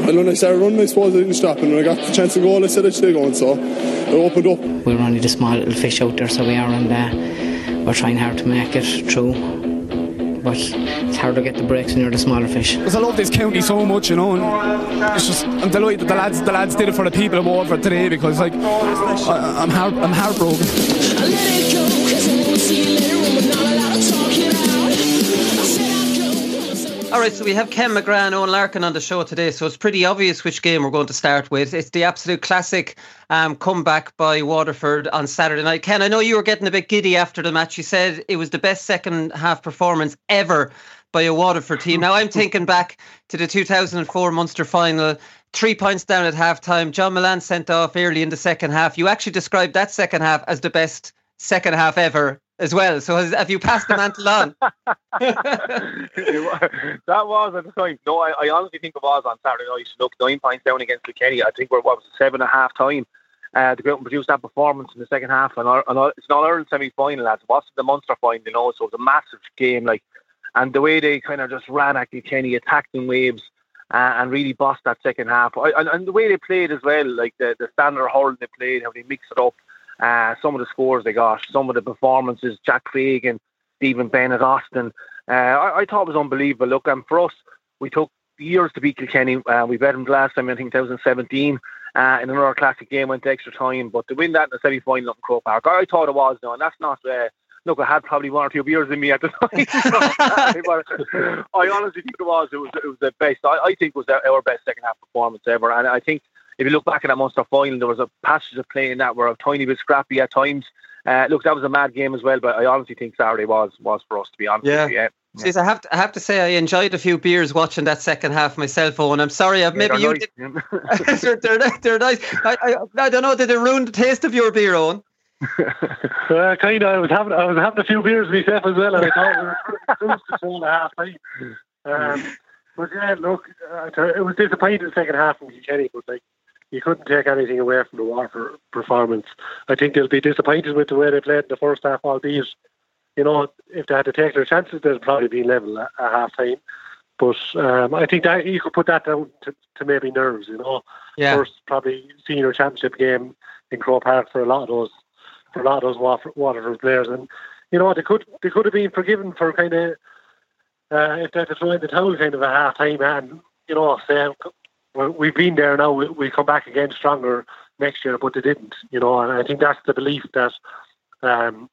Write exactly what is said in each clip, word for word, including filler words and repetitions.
And when I started running, I suppose I didn't stop, and when I got the chance to go, I said I should go, and so I opened up. We're only the small little fish out there, so we are, and uh, we're trying hard to make it through. But it's hard to get the breaks when you're the smaller fish. Because I love this county so much, you know, and it's just, I'm delighted that the lads, the lads did it for the people of Waterford today, because like I, I'm heart, I'm heartbroken. I let it go, 'cause I won't see you later when we're not allowed to talk it out. I said I'd go. Alright, so we have Ken McGrath and Owen Larkin on the show today, so it's pretty obvious which game we're going to start with. It's the absolute classic um, comeback by Waterford on Saturday night. Ken, I know you were getting a bit giddy after the match. You said it was the best second half performance ever by a Waterford team. Now I'm thinking back to the two thousand four Munster final, three points down at half time, John Milan sent off early in the second half. You actually described that second half as the best second half ever as well. So has, have you passed the mantle on? That was at the time. No, I, I honestly think it was on Saturday night. Look, nine points down against Kilkenny. I think we're, what was it, seven and a half time uh, to go out and produce that performance in the second half. And, our, and our, it's an All-Ireland semi-final, lads. It wasn't the Munster final, you know, so it was a massive game. Like, and the way they kind of just ran at Kilkenny, attacked in waves, uh, and really bossed that second half. I, and, and the way they played as well, like the, the standard hurling they played, how they mixed it up. Uh, some of the scores they got, some of the performances, Jack Craig and Stephen Bennett, Austin, uh, I, I thought it was unbelievable. Look, and for us, we took years to beat Kilkenny. Uh, we bet them the last time, I think twenty seventeen, uh, in another classic game, went to extra time. But to win that in the semi-final up in Croke Park, I thought it was, no, and that's not... Uh, Look, I had probably one or two beers in me at the time. I honestly think it was. It was. It was the best. I, I think it was our best second half performance ever. And I think if you look back at that Munster final, there was a passage of play in that were a tiny bit scrappy at times. Uh, look, that was a mad game as well. But I honestly think Saturday was was for us, to be honest. Yeah. With you. Yeah. Jeez, I have to, I have to say I enjoyed a few beers watching that second half myself, Owen. I'm sorry, I've, maybe yeah, you nice. did. they're, they're, they're nice. I, I, I don't know. Did it ruin the taste of your beer, Owen? uh, kind of. I was having I was having a few beers myself as well, and I thought we were close to two and a half time. Um, but yeah, look, uh, it was disappointing the second half from Kilkenny, but like you couldn't take anything away from the Waterford performance. I think they'll be disappointed with the way they played in the first half, albeit, you know, if they had to take their chances, they'd probably be level at, at half time. But um, I think that you could put that down to, to maybe nerves, you know. Yeah. First, probably senior championship game in Croke Park for a lot of those. For a lot of those Waterford, Waterford players, and you know they could they could have been forgiven for kind of uh, if they had to throw in the towel kind of a half time, and you know say well, we've been there now, we, we come back again stronger next year, but they didn't, you know, and I think that's the belief that um,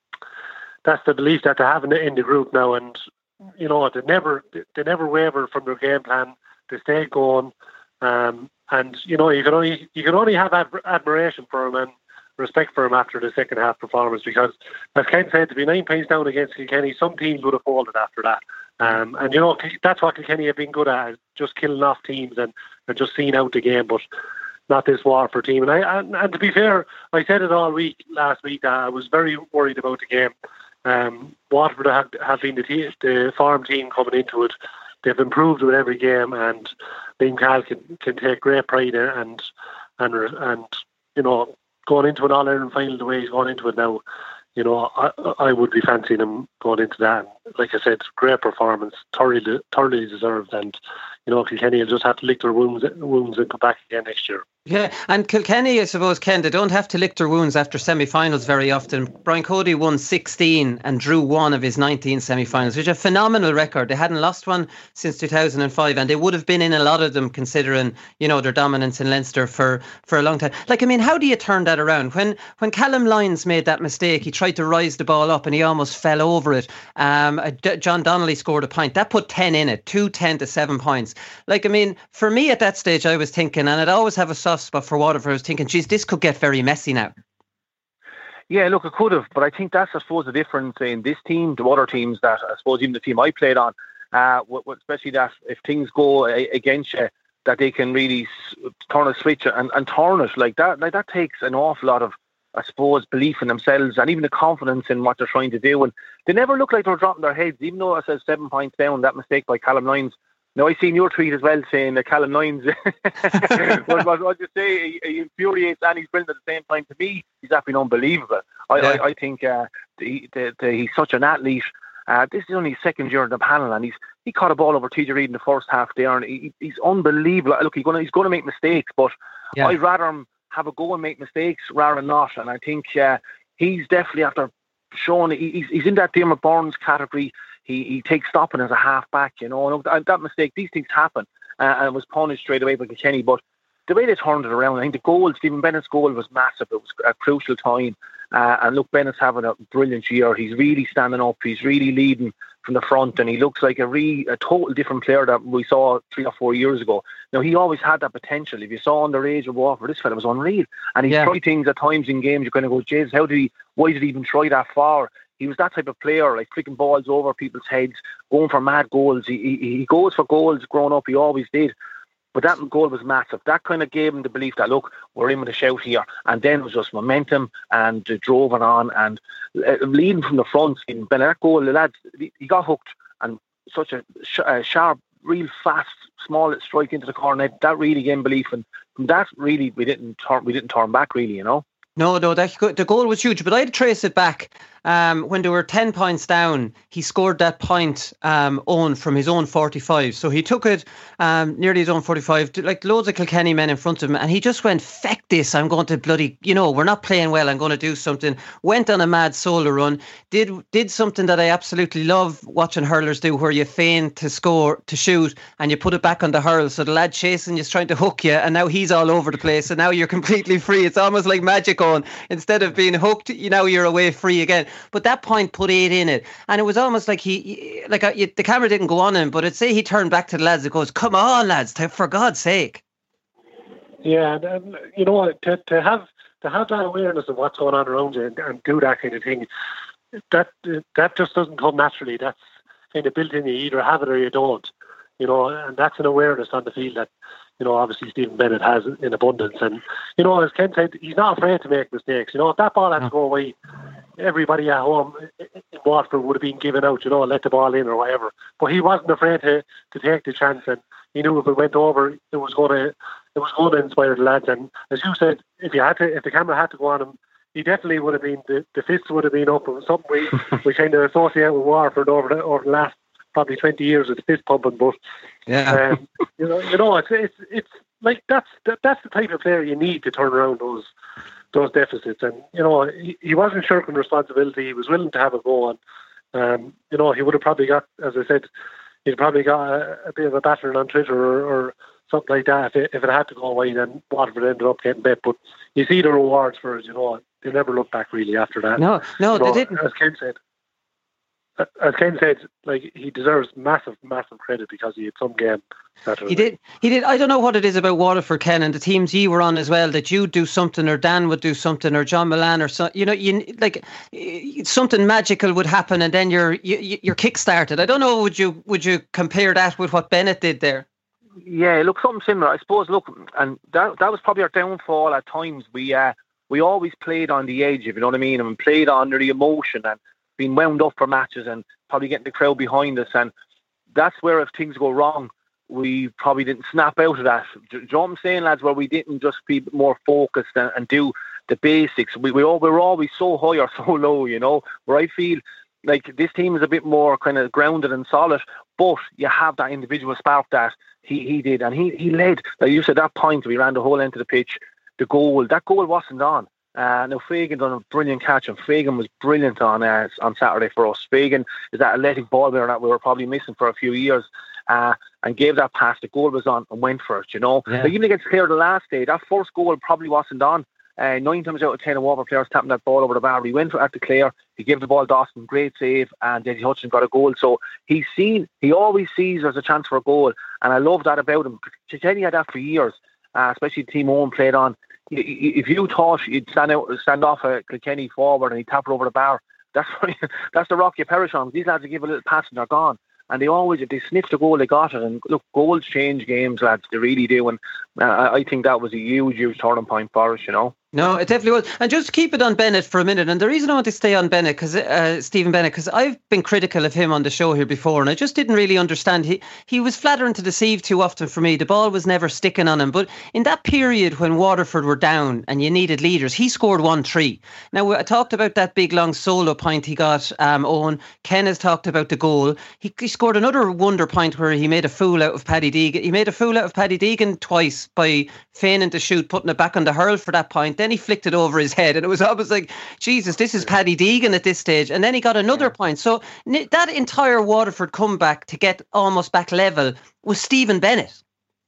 that's the belief that they have in the, in the group now, and you know they never they never waver from their game plan. They stay going, um, and you know you can only you can only have ad- admiration for them and respect for him after the second half performance, because as Ken said, to be nine points down against Kilkenny, some teams would have folded after that. Um, and you know, that's what Kilkenny have been good at, just killing off teams and, and just seeing out the game, but not this Waterford team. And, I, and, and to be fair, I said it all week last week, uh, I was very worried about the game. Um, Waterford have, have been the, te- the farm team coming into it. They've improved with every game, and Liam Cahill can, can take great pride in it, and, and, and you know, going into an All-Ireland final the way he's going into it now, you know, I, I would be fancying him going into that. Like I said, great performance, thoroughly, thoroughly deserved, and you know, Kilkenny will just have to lick their wounds, wounds and come back again next year. Yeah, and Kilkenny, I suppose, Ken, they don't have to lick their wounds after semi-finals very often. Brian Cody won sixteen and drew one of his nineteen semi-finals, which is a phenomenal record. They hadn't lost one since two thousand five, and they would have been in a lot of them considering, you know, their dominance in Leinster for, for a long time. Like, I mean, how do you turn that around? When when Callum Lyons made that mistake, he tried to rise the ball up and he almost fell over it. Um, John Donnelly scored a point. That put ten in it, two ten to seven points. Like, I mean, for me at that stage, I was thinking, and I'd always have a soft spot for Waterford, I was thinking, geez, this could get very messy now. Yeah, look, it could have, but I think that's, I suppose, the difference in this team to other teams that, I suppose, even the team I played on, uh, especially that if things go against you, that they can really turn a switch and, and turn it like that. Like that takes an awful lot of, I suppose, belief in themselves and even the confidence in what they're trying to do. And they never look like they're dropping their heads, even though it says seven points down, that mistake by Callum Lyons. Now, I seen your tweet as well saying that Callum Lyons, what, what, what you say, he, he infuriates and he's brilliant at the same time. To me, he's actually unbelievable. I, yeah. I, I think uh, the, the, the, he's such an athlete, Uh, this is only his second year in the panel, and he's he caught a ball over T J Reid in the first half there, and he, he's unbelievable. Look, he's going he's going to make mistakes, but yeah. I'd rather him have a go and make mistakes rather than not. And I think uh, he's definitely, after showing, he's, he's in that Dermot Burns category. He he takes stopping as a half back, you know. And that mistake, these things happen, uh, and was punished straight away by Kilkenny. But the way they turned it around, I think the goal, Stephen Bennett's goal, was massive. It was a crucial time. Uh, and look, Bennett's having a brilliant year. He's really standing up. He's really leading from the front, and he looks like a re, a total different player that we saw three or four years ago. Now, he always had that potential. If you saw underage of Waterford, this fella was unreal. And he yeah. tried things at times in games. You're going to go, Jesus, how did he, why did he even try that far? He was that type of player, like flicking balls over people's heads, going for mad goals. He, he, he goes for goals growing up. He always did. But that goal was massive. That kind of gave him the belief that, look, we're in with a shout here. And then it was just momentum, and uh, drove it on. And uh, leading from the front, in that goal, the lads, he got hooked. And such a, sh- a sharp, real fast, small strike into the corner. That really gave him belief. And from that, really, we didn't turn, we didn't turn back, really, you know. No, no, that, the goal was huge. But I'd trace it back. Um, when they were ten points down, he scored that point um, own from his own forty-five. So he took it um, nearly his own forty-five, like loads of Kilkenny men in front of him, and he just went, feck this, I'm going to bloody, you know, we're not playing well, I'm going to do something. Went on a mad solo run, did did something that I absolutely love watching hurlers do, where you feign to score, to shoot, and you put it back on the hurl. So the lad chasing you is trying to hook you, and now he's all over the place, and now you're completely free. It's almost like magic on. Instead of being hooked, you know, you're away free again. But that point put eight in it, and it was almost like he, like a, the camera didn't go on him, but it'd say he turned back to the lads and goes, "Come on, lads, for God's sake!" Yeah, and, and you know, to to have to have that awareness of what's going on around you and, and do that kind of thing, that that just doesn't come naturally. That's kind of built in you. You either have it or you don't. You know, and that's an awareness on the field that, you know, obviously Stephen Bennett has in abundance. And, you know, as Ken said, he's not afraid to make mistakes. You know, if that ball had to go away, everybody at home in Watford would have been given out, you know, let the ball in or whatever. But he wasn't afraid to, to take the chance, and he knew if it went over, it was going to it was going to inspire the lads. And as you said, if you had to, if the camera had to go on him, he definitely would have been, the, the fists would have been up. It was something we, we kind of associate with Watford over the, over the last probably twenty years with fist pumping. But yeah, um, you know, you know, it's it's it's like that's that, that's the type of player you need to turn around those those deficits. And you know, he, he wasn't shirking responsibility. He was willing to have a go. And um, you know, he would have probably got, as I said, he'd probably got a, a bit of a battering on Twitter or, or something like that. If it, if it had to go away, then Watford ended up getting bet. But you see the rewards for it. You know, they never look back really after that. No, no, you they know, didn't. As Ken said. As Ken said, like, he deserves massive, massive credit because he had some game. He did. He did. I don't know what it is about Waterford, Ken, and the teams you were on as well, that you'd do something, or Dan would do something, or John Milan, or so. You know, you like something magical would happen, and then you're you, you're kick-started. I don't know. Would you would you compare that with what Bennett did there? Yeah, look, something similar, I suppose. Look, and that that was probably our downfall at times. We uh we always played on the edge, if you know what I mean, and played under the emotion and being wound up for matches and probably getting the crowd behind us. And that's where, if things go wrong, we probably didn't snap out of that. Do you know what I'm saying, lads? Where we didn't just be more focused and, and do the basics. We, we, all, we were always so high or so low, you know, where I feel like this team is a bit more kind of grounded and solid, but you have that individual spark that he, he did. And he, he led, like you said, that point, we ran the whole end of the pitch, the goal, that goal wasn't on. Uh, now Fagan done a brilliant catch, and Fagan was brilliant on uh, on Saturday for us. Fagan is that athletic ball player that we were probably missing for a few years, uh, and gave that pass. The goal was on and went for it. You know, yeah. Like even against Clare the last day, that first goal probably wasn't on. Uh, nine times out of ten, Waterford players tapping that ball over the bar. He went for at the Clare. He gave the ball to Dawson, great save, and Eddie Hutchinson got a goal. So he's seen. He always sees there's a chance for a goal, and I love that about him. Kilkenny had that for years, uh, especially the team Owen played on. If you thought you'd stand out, stand off a Kilkenny forward and he'd tap it over the bar, that's that's the rock you perish on. These lads will give a little pass and they're gone. And they always, if they sniff the goal, they got it. And look, goals change games, lads. They really do. And uh, I think that was a huge, huge turning point for us, you know. No, it definitely was. And just keep it on Bennett for a minute. And the reason I want to stay on Bennett, because uh, Stephen Bennett, because I've been critical of him on the show here before, and I just didn't really understand. He he was flattering to deceive too often for me. The ball was never sticking on him. But in that period when Waterford were down and you needed leaders, he scored one three. Now, I talked about that big long solo point he got, um, Owen. Ken has talked about the goal. He, he scored another wonder point where he made a fool out of Paddy Deegan. He made a fool out of Paddy Deegan twice by feigning to shoot, putting it back on the hurl for that point. Then he flicked it over his head, and it was almost like, Jesus, this is Paddy Deegan at this stage. And then he got another yeah. point. So that entire Waterford comeback to get almost back level was Stephen Bennett.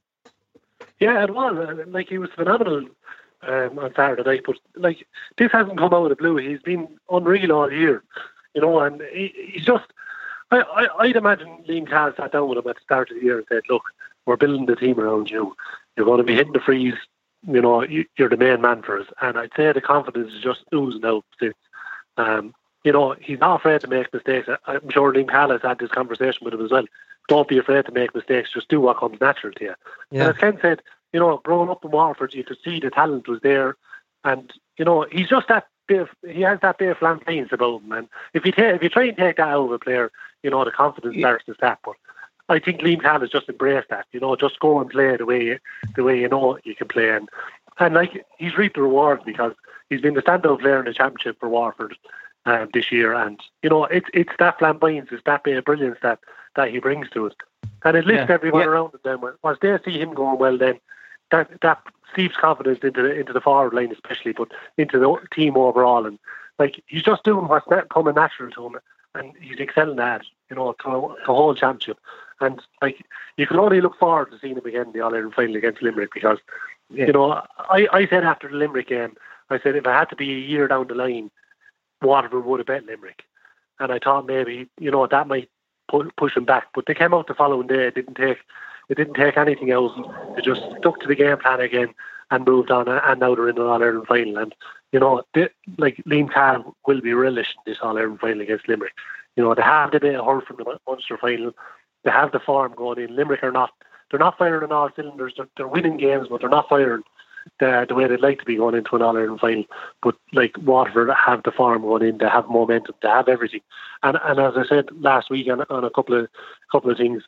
Yeah, it was. Like, he was phenomenal um, on Saturday night. But like, this hasn't come out of the blue. He's been unreal all year, you know. And he, he's just. I, I, I'd imagine Liam Cahill sat down with him at the start of the year and said, "Look, we're building the team around you. You're going to be hitting the freeze. You know, you, you're the main man for us." And I'd say the confidence is just oozing out since. Um, you know, he's not afraid to make mistakes. I'm sure Liam Cahill has had this conversation with him as well. Don't be afraid to make mistakes. Just do what comes natural to you. Yeah. And as Ken said, you know, growing up in Waterford, you could see the talent was there. And, you know, he's just that bit of, he has that bit of flamboyance about him. And if you, ta- if you try and take that out of a player, you know, the confidence yeah. starts to step. But I think Liam Cahill has just embraced that. You know, just go and play the way you, the way you know you can play. And, and like, he's reaped the rewards because he's been the standout player in the championship for Waterford um, this year. And, you know, it's it's that flamboyance, it's that bit of brilliance that, that he brings to it. And it lifts yeah. everyone yeah. around him then. Once they see him going well, then that that seeps confidence into the, into the forward line especially, but into the team overall. And, like, he's just doing what's coming natural to him. And he's excelling at it, you know, to the whole championship. And, like, you can only look forward to seeing him again in the All-Ireland final against Limerick because, yeah. you know, I, I said after the Limerick game, I said if it had to be a year down the line, Waterford would have bet Limerick. And I thought maybe, you know, that might pu- push him back. But they came out the following day. It didn't take, it didn't take anything else. They just stuck to the game plan again and moved on. And now they're in the All-Ireland final. And, you know, they, like, Liam Cahill will be relishing this All-Ireland final against Limerick. You know, they have the bit of hurl from the Munster final. They have the form going in. Limerick are not, they're not firing on all cylinders. They're, they're winning games, but they're not firing the, the way they'd like to be going into an All-Ireland final. But, like, Waterford have the form going in. They have momentum. They have everything. And and as I said last week on, on a couple of couple of things,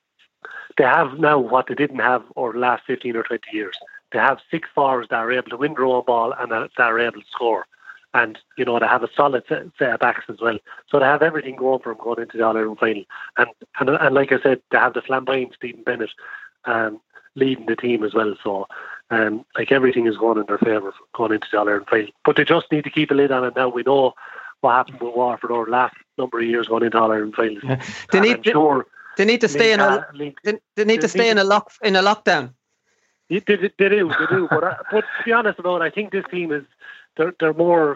they have now what they didn't have over the last fifteen or twenty years. They have six forwards that are able to win their own ball and that are able to score. And, you know, they have a solid set, set of backs as well. So they have everything going for them going into the All-Ireland final. And, and and like I said, they have the flamboyant Stephen Bennett um, leading the team as well. So, um, like, everything is going in their favour going into the All-Ireland final. But they just need to keep a lid on it now. We know what happened with Waterford over the last number of years going into All-Ireland finals. Yeah. They need, I'm sure they need to stay in a they, they need to stay in a lock in a lockdown. They, they, they do, they do. But, I, but to be honest about it, I think this team is they're they're more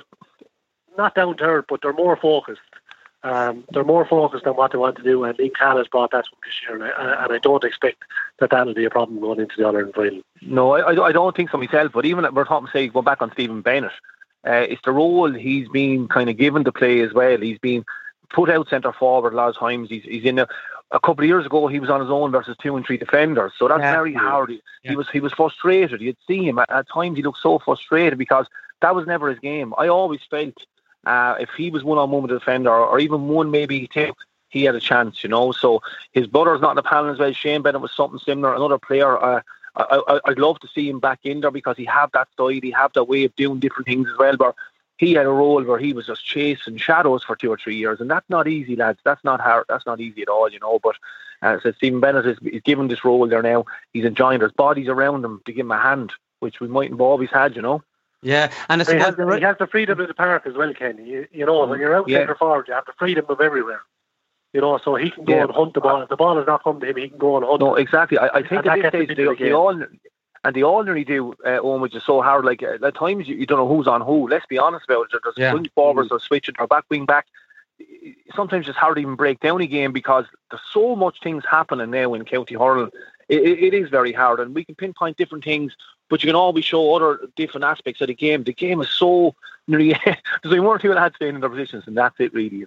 not down to earth, but they're more focused. Um, they're more focused on what they want to do, and Liam Cahill has brought that to them this year, and I, and I don't expect that that'll be a problem going into the All-Ireland final. No, I, I don't think so myself. But even we're talking, say, go back on Stephen Bennett. Uh, it's the role he's been kind of given to play as well. He's been put out centre forward a lot of times. He's he's in a. A couple of years ago, he was on his own versus two and three defenders, so that's yeah, very yeah. hard. He, yeah. he was he was frustrated. You'd see him at, at times. He looked so frustrated because that was never his game. I always felt uh, if he was one on one with a defender, or, or even one maybe two, he had a chance, you know. So his brother's not in the panel as well. Shane Bennett was something similar. Another player. Uh, I, I, I'd love to see him back in there because he had that style. He had that way of doing different things as well. But he had a role where he was just chasing shadows for two or three years, and that's not easy, lads. That's not hard. That's not easy at all, you know. But uh, so Stephen Bennett is, is given this role there now. He's enjoying. There's bodies around him to give him a hand, which we mightn't have always had, you know. Yeah, and it's he, has, he has the freedom of the park as well, Ken. You, you know, when you're out yeah. centre forward, you have the freedom of everywhere. You know, so he can go yeah. and hunt the ball. If the ball is not coming to him, he can go and hunt. No, exactly. I, I think at this stage they, they all. And they all nearly do, uh, Owen, which is so hard. Like, uh, at times you, you don't know who's on who. Let's be honest about it. There's yeah. wing forwards or switching or back wing back. Sometimes it's hard to even break down a game because there's so much things happening now in county hurling. It, it, it is very hard, and we can pinpoint different things, but you can always show other different aspects of the game. The game is so nearly there's only one or two lads staying in their positions, and that's it, really. You know.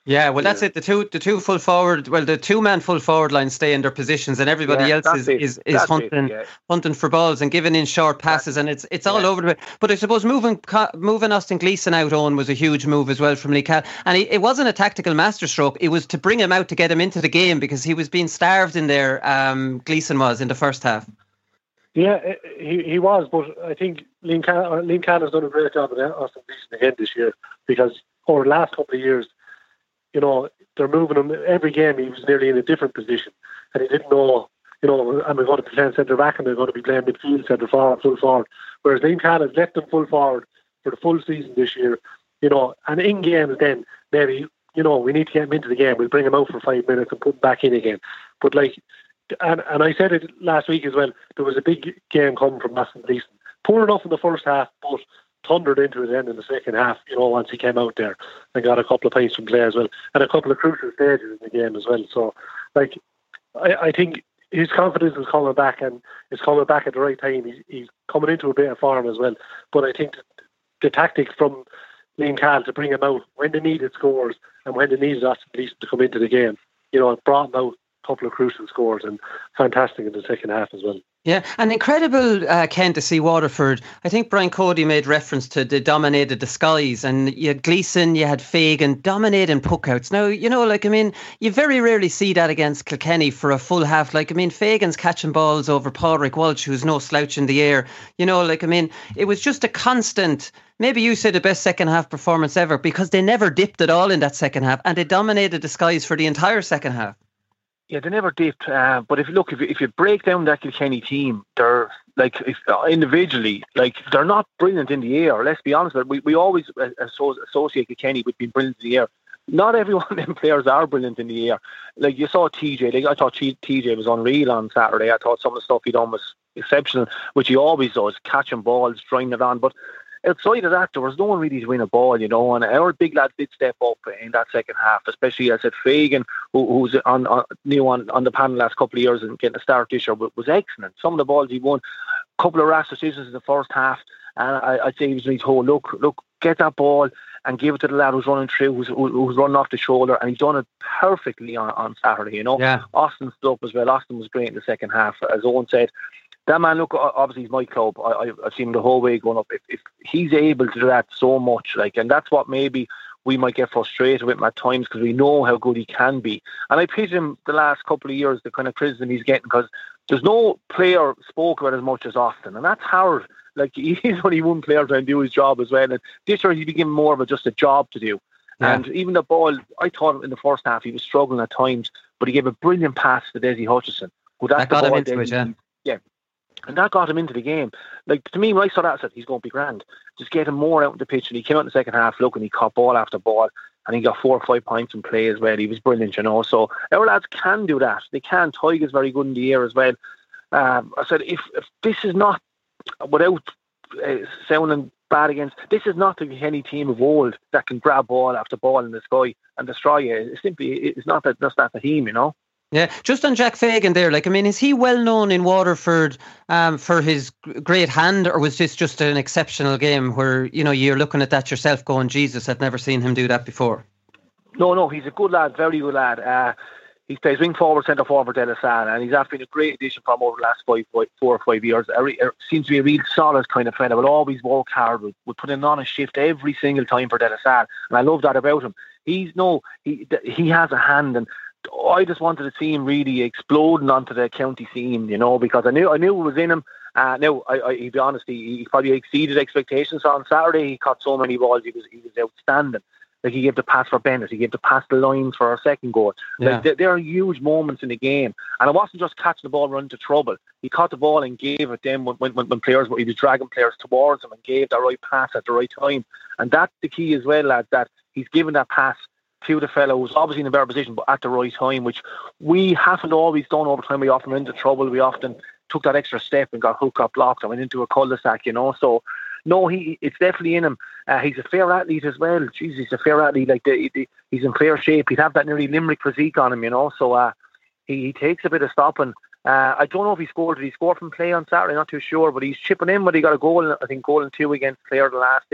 Yeah, well, that's Yeah. it. The two, the two full forward, well, the two-man full forward line stay in their positions, and everybody Yeah, else that's is it. is, is That's hunting it, yeah. hunting for balls and giving in short passes, and it's it's all yeah. over the place. But I suppose moving co- moving Austin Gleeson out on was a huge move as well from Lee Cal, and it, it wasn't a tactical masterstroke. It was to bring him out to get him into the game because he was being starved in there. Um, Gleeson was in the first half. Yeah, he he was, but I think Liam Can- Liam Cannon has done a great job with Austin Gleeson again this year, because over the last couple of years, you know, they're moving him every game. He was nearly in a different position, and he didn't know, you know, am I going to be playing centre back, and they're going to be playing midfield, centre forward, full forward. Whereas Liam Cannon has left them full forward for the full season this year, you know, and in games then maybe, you know, we need to get him into the game. We'll bring him out for five minutes and put him back in again. But like, and and I said it last week as well, there was a big game coming from Austin Gleeson. Poor enough in the first half, but thundered into it then in the second half, you know, once he came out there and got a couple of points from play as well, and a couple of crucial stages in the game as well. So, like, I, I think his confidence is coming back, and it's coming back at the right time. He's, he's coming into a bit of form as well. But I think the tactics from Liam Cahill to bring him out when they needed scores and when they needed Austin Gleeson to come into the game, you know, it brought him out a couple of crucial scores, and fantastic in the second half as well. Yeah, and incredible, uh, Ken, to see Waterford. I think Brian Cody made reference to the dominated the skies, and you had Gleeson, you had Fagan dominating puckouts. Now, you know, like, I mean, you very rarely see that against Kilkenny for a full half. Like, I mean, Fagan's catching balls over Padraig Walsh, who's no slouch in the air. You know, like, I mean, it was just a constant, maybe you say the best second half performance ever, because they never dipped at all in that second half, and they dominated the skies for the entire second half. Yeah, they never dipped. Uh, but if you look, if you, if you break down that Kilkenny team, they're like if, uh, individually, like they're not brilliant in the air. Let's be honest. We we always associate Kilkenny with being brilliant in the air. Not every one of them players are brilliant in the air. Like you saw T J. Like I thought T J was unreal on Saturday. I thought some of the stuff he done was exceptional, which he always does, catching balls, trying it on. But outside of that, there was no one really to win a ball, you know, and our big lads did step up in that second half, especially, as I said, Fagan, who, who's on, on new on, on the panel last couple of years and getting a start this year, was excellent. Some of the balls he won, a couple of rash decisions in the first half, and I, I'd say he was really told, look, look, get that ball and give it to the lad who's running through, who's, who's running off the shoulder, and he's done it perfectly on, on Saturday, you know. Yeah. Austin stood up as well. Austin was great in the second half, as Owen said. That man, look, obviously he's my club. I, I've seen him the whole way going up. If, if he's able to do that so much, like, and that's what maybe we might get frustrated with him at times, because we know how good he can be. And I pity him the last couple of years, the kind of criticism he's getting, because there's no player spoke about as much as Austin, and that's hard. Like, he's only one player trying to do his job as well. And this year he's been given more of a, just a job to do. Yeah. And even the ball, I thought in the first half he was struggling at times, but he gave a brilliant pass to Desi Hutchison. Who that got him into it, yeah. Yeah. And that got him into the game. Like, to me, when I saw that, I said, he's going to be grand. Just get him more out in the pitch. And he came out in the second half, look, and he caught ball after ball. And he got four or five points in play as well. He was brilliant, you know. So our lads can do that. They can. Tyga's very good in the air as well. Um, I said, if, if this is not, without uh, sounding bad against, this is not the Kilkenny team of old that can grab ball after ball in the sky and destroy you. It's simply, it's not that, that's not the team, you know. Yeah, just on Jack Fagan there, like, I mean, is he well known in Waterford um, for his great hand, or was this just an exceptional game where, you know, you're looking at that yourself going, Jesus, I've never seen him do that before? No, no, he's a good lad, very good lad. Uh, he plays wing forward, centre forward for De La Salle, and he's been a great addition from over the last five, five, four or five years. It seems to be a real solid kind of fella, but always work hard, would, would put in on a shift every single time for De La Salle, and I love that about him. He's no, he he has a hand, and I just wanted to see him really exploding onto the county scene, you know, because I knew I knew it was in him. Uh, now, I, I, to be honest, he, he probably exceeded expectations on Saturday. He caught so many balls; he was he was outstanding. Like, he gave the pass for Bennett, he gave the pass the lines for our second goal. Yeah. Like, there, there are huge moments in the game, and it wasn't just catching the ball, run into trouble. He caught the ball and gave it then when when, when players were he was dragging players towards him and gave the right pass at the right time. And that's the key as well, lads, that he's given that pass to the fellow who's obviously in a better position, but at the right time, which we haven't always done over time. We often went into trouble. We often took that extra step and got hook up blocked and went into a cul-de-sac, you know. So, no, he it's definitely in him. Uh, he's a fair athlete as well. Jeez, he's a fair athlete. Like the, the, he's in fair shape. He'd have that nearly Limerick physique on him, you know. So uh, he, he takes a bit of stopping. Uh, I don't know if he scored. Did he score from play on Saturday? Not too sure, but he's chipping in. But he got a goal. I think goal and two against Clare the last day.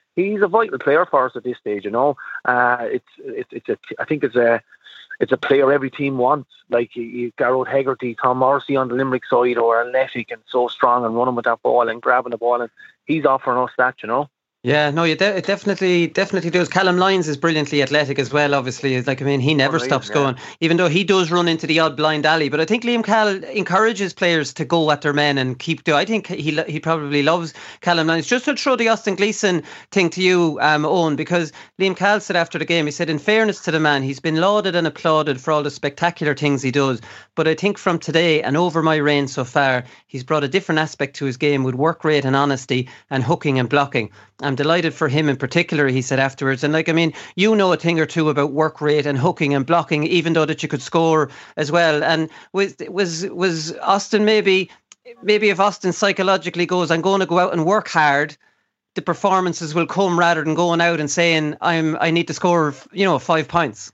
he's a vital player for us at this stage. You know, uh, it's it's it's a I think it's a it's a player every team wants. Like you Garrod Hegarty, Tom Morrissey on the Limerick side, or Athletic, and so strong and running with that ball and grabbing the ball, and he's offering us that. You know. Yeah, no, you de- it definitely, definitely does. Callum Lyons is brilliantly athletic as well. Obviously, it's like I mean, he never oh, stops yeah. going, even though he does run into the odd blind alley. But I think Liam Cahill encourages players to go at their men and keep doing. I think he he probably loves Callum Lyons. Just to throw the Austin Gleeson thing to you, um, Owen, because Liam Cahill said after the game, he said, in fairness to the man, he's been lauded and applauded for all the spectacular things he does. But I think from today and over my reign so far, he's brought a different aspect to his game with work rate and honesty and hooking and blocking. I'm delighted for him in particular, he said afterwards. And like, I mean, you know a thing or two about work rate and hooking and blocking, even though that you could score as well. And was was was Austin maybe, maybe if Austin psychologically goes, I'm going to go out and work hard, the performances will come rather than going out and saying, I'm I need to score, you know, five points.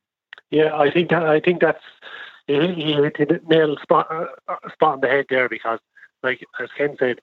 Yeah, I think that, I think that's he hit the nail spot, uh, spot on the head there, because, like as Ken said,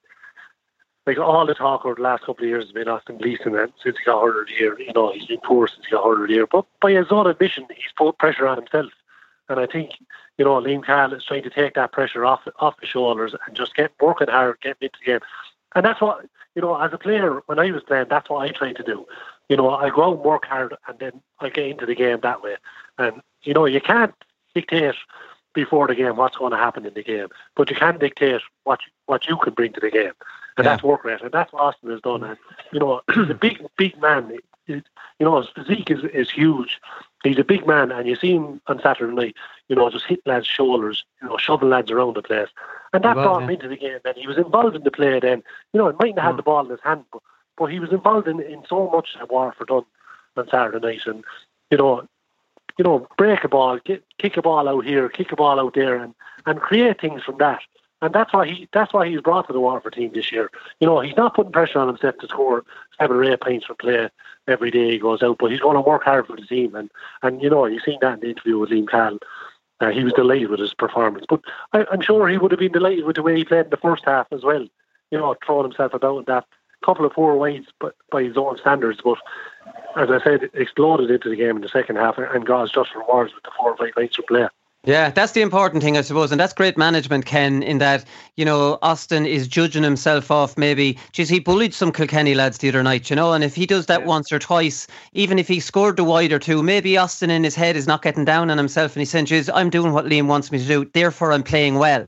like all the talk over the last couple of years has been Austin Gleeson, and since he got hurt here, you know, he's been poor since he got hurt here. But by his own admission, he's put pressure on himself. And I think, you know, Liam Cahill is trying to take that pressure off off the shoulders and just get working hard, getting into the game. And that's what, you know, as a player, when I was playing, that's what I tried to do. You know, I go out and work hard, and then I get into the game that way. And, you know, you can't dictate before the game what's going to happen in the game, but you can dictate what you, what you can bring to the game. And yeah. that's work rate, and that's what Austin has done. And, you know, he's a big, big man. It, you know, his physique is, is huge. He's a big man, and you see him on Saturday night, you know, just hit lads' shoulders, you know, shoving lads around the place. And that brought him into the game. Then he was involved in the play then. You know, he mightn't have had mm. the ball in his hand, but, but he was involved in, in so much that Waterford done on Saturday night. And, you know, you know, break a ball, get, kick a ball out here, kick a ball out there, and, and create things from that. And that's why he that's why he's brought to the Waterford team this year. You know, he's not putting pressure on himself to score seven or eight points for play every day he goes out, but he's going to work hard for the team. And, and you know, you've seen that in the interview with Liam Cahill. Uh, he was delighted with his performance. But I, I'm sure he would have been delighted with the way he played in the first half as well. You know, throwing himself about in that couple of four wides but by his own standards. But as I said, exploded into the game in the second half and got his just rewards with the four or five points for play. Yeah, that's the important thing, I suppose, and that's great management, Ken, in that, you know, Austin is judging himself off maybe, geez, he bullied some Kilkenny lads the other night, you know, and if he does that yeah. once or twice, even if he scored the wide or two, maybe Austin in his head is not getting down on himself and he's saying, geez, I'm doing what Liam wants me to do, therefore I'm playing well.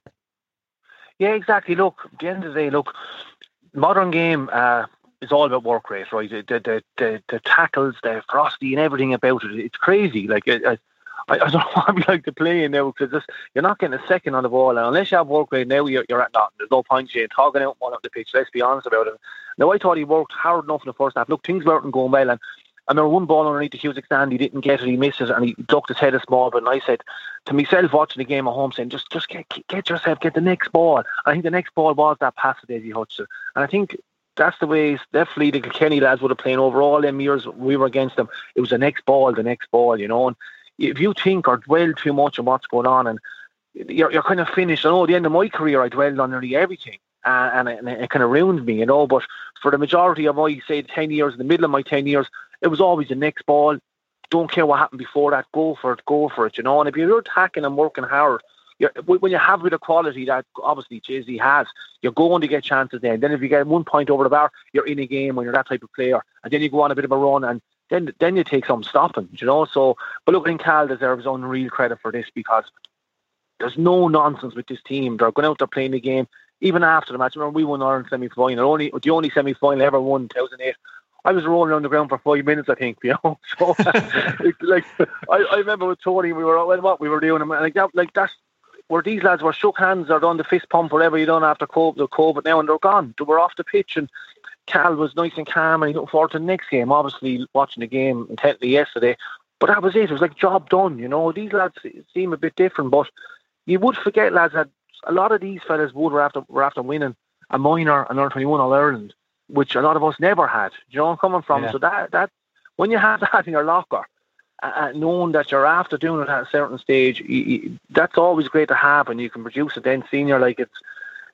Yeah, exactly. Look, at the end of the day, look, modern game uh, is all about work rate, right? The, the, the, the tackles, the frosty and everything about it, it's crazy. Like, I, I, I don't want to be like the playing now, because you're not getting a second on the ball, and unless you have work rate now, you're, you're at nothing. There's no point in talking out one up the pitch. Let's be honest about it. Now, I thought he worked hard enough in the first half. Look, things weren't going well, and I remember one ball underneath the Cusack stand, he didn't get it, he missed it, and he ducked his head a small bit. And I said to myself, watching the game at home, saying, just just get get yourself, get the next ball. And I think the next ball was that pass to Davy Hutchinson, and I think that's the way definitely the Kilkenny lads would have played over all them years we were against them. It was the next ball, the next ball, you know. And if you think or dwell too much on what's going on, and you're you're kind of finished. I know at the end of my career I dwelled on nearly everything, uh, and, and it, it kind of ruined me, you know. But for the majority of my, say, ten years, in the middle of my ten years, it was always the next ball. Don't care what happened before that. Go for it, go for it, you know. And if you're attacking and working hard, you're, when you have with the quality that obviously Jay-Z has, you're going to get chances then. Then if you get one point over the bar, you're in a game when you're that type of player. And then you go on a bit of a run, and then then you take some stopping, you know. So, but look, I think Cal deserves unreal credit for this, because there's no nonsense with this team. They're going out there playing the game, even after the match. Remember, we won our semi-final, only the only semi-final ever won in two thousand eight. I was rolling on the ground for five minutes, I think, you know. So, like, I, I remember with Tony, we were, well, what we were doing, and like that, like that's where these lads were shook hands or done the fist pump, whatever you done after COVID, the COVID now, and they're gone. They were off the pitch, and Cal was nice and calm, and he looked forward to the next game. Obviously, watching the game intently yesterday, but that was it. It was like job done, you know. These lads seem a bit different, but you would forget, lads, that a lot of these fellas would were after were after winning a minor and under twenty-one All Ireland, which a lot of us never had. You know where I'm coming from? Yeah. So that that when you have that in your locker, uh, knowing that you're after doing it at a certain stage, you, you, that's always great to have, and you can produce it then senior. Like it's,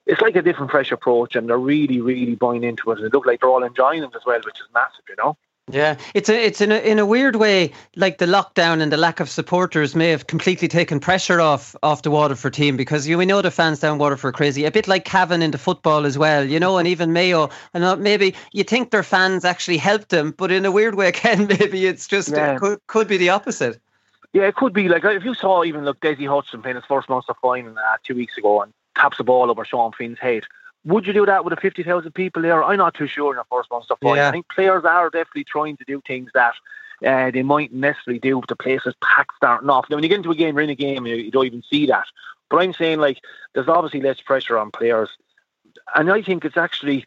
it's like a different, fresh approach, and they're really, really buying into it. And it looks like they're all enjoying it as well, which is massive, you know. Yeah, it's a, it's in a, in a weird way, like the lockdown and the lack of supporters may have completely taken pressure off off the Waterford team, because you we know the fans down Waterford are crazy, a bit like Cavan into football as well, you know, and even Mayo. And maybe you think their fans actually helped them, but in a weird way, Ken, maybe it's just yeah. it could could be the opposite. Yeah, it could be. Like if you saw even like Desi Hudson playing his first Munster final uh, two weeks ago and taps the ball over Sean Finn's head. Would you do that with a fifty thousand people there? I'm not too sure in the first Munster final. Yeah. I think players are definitely trying to do things that uh, they mightn't necessarily do if the place is packed starting off. Now, when you get into a game, you're in a game, you, you don't even see that. But I'm saying, like, there's obviously less pressure on players. And I think it's actually,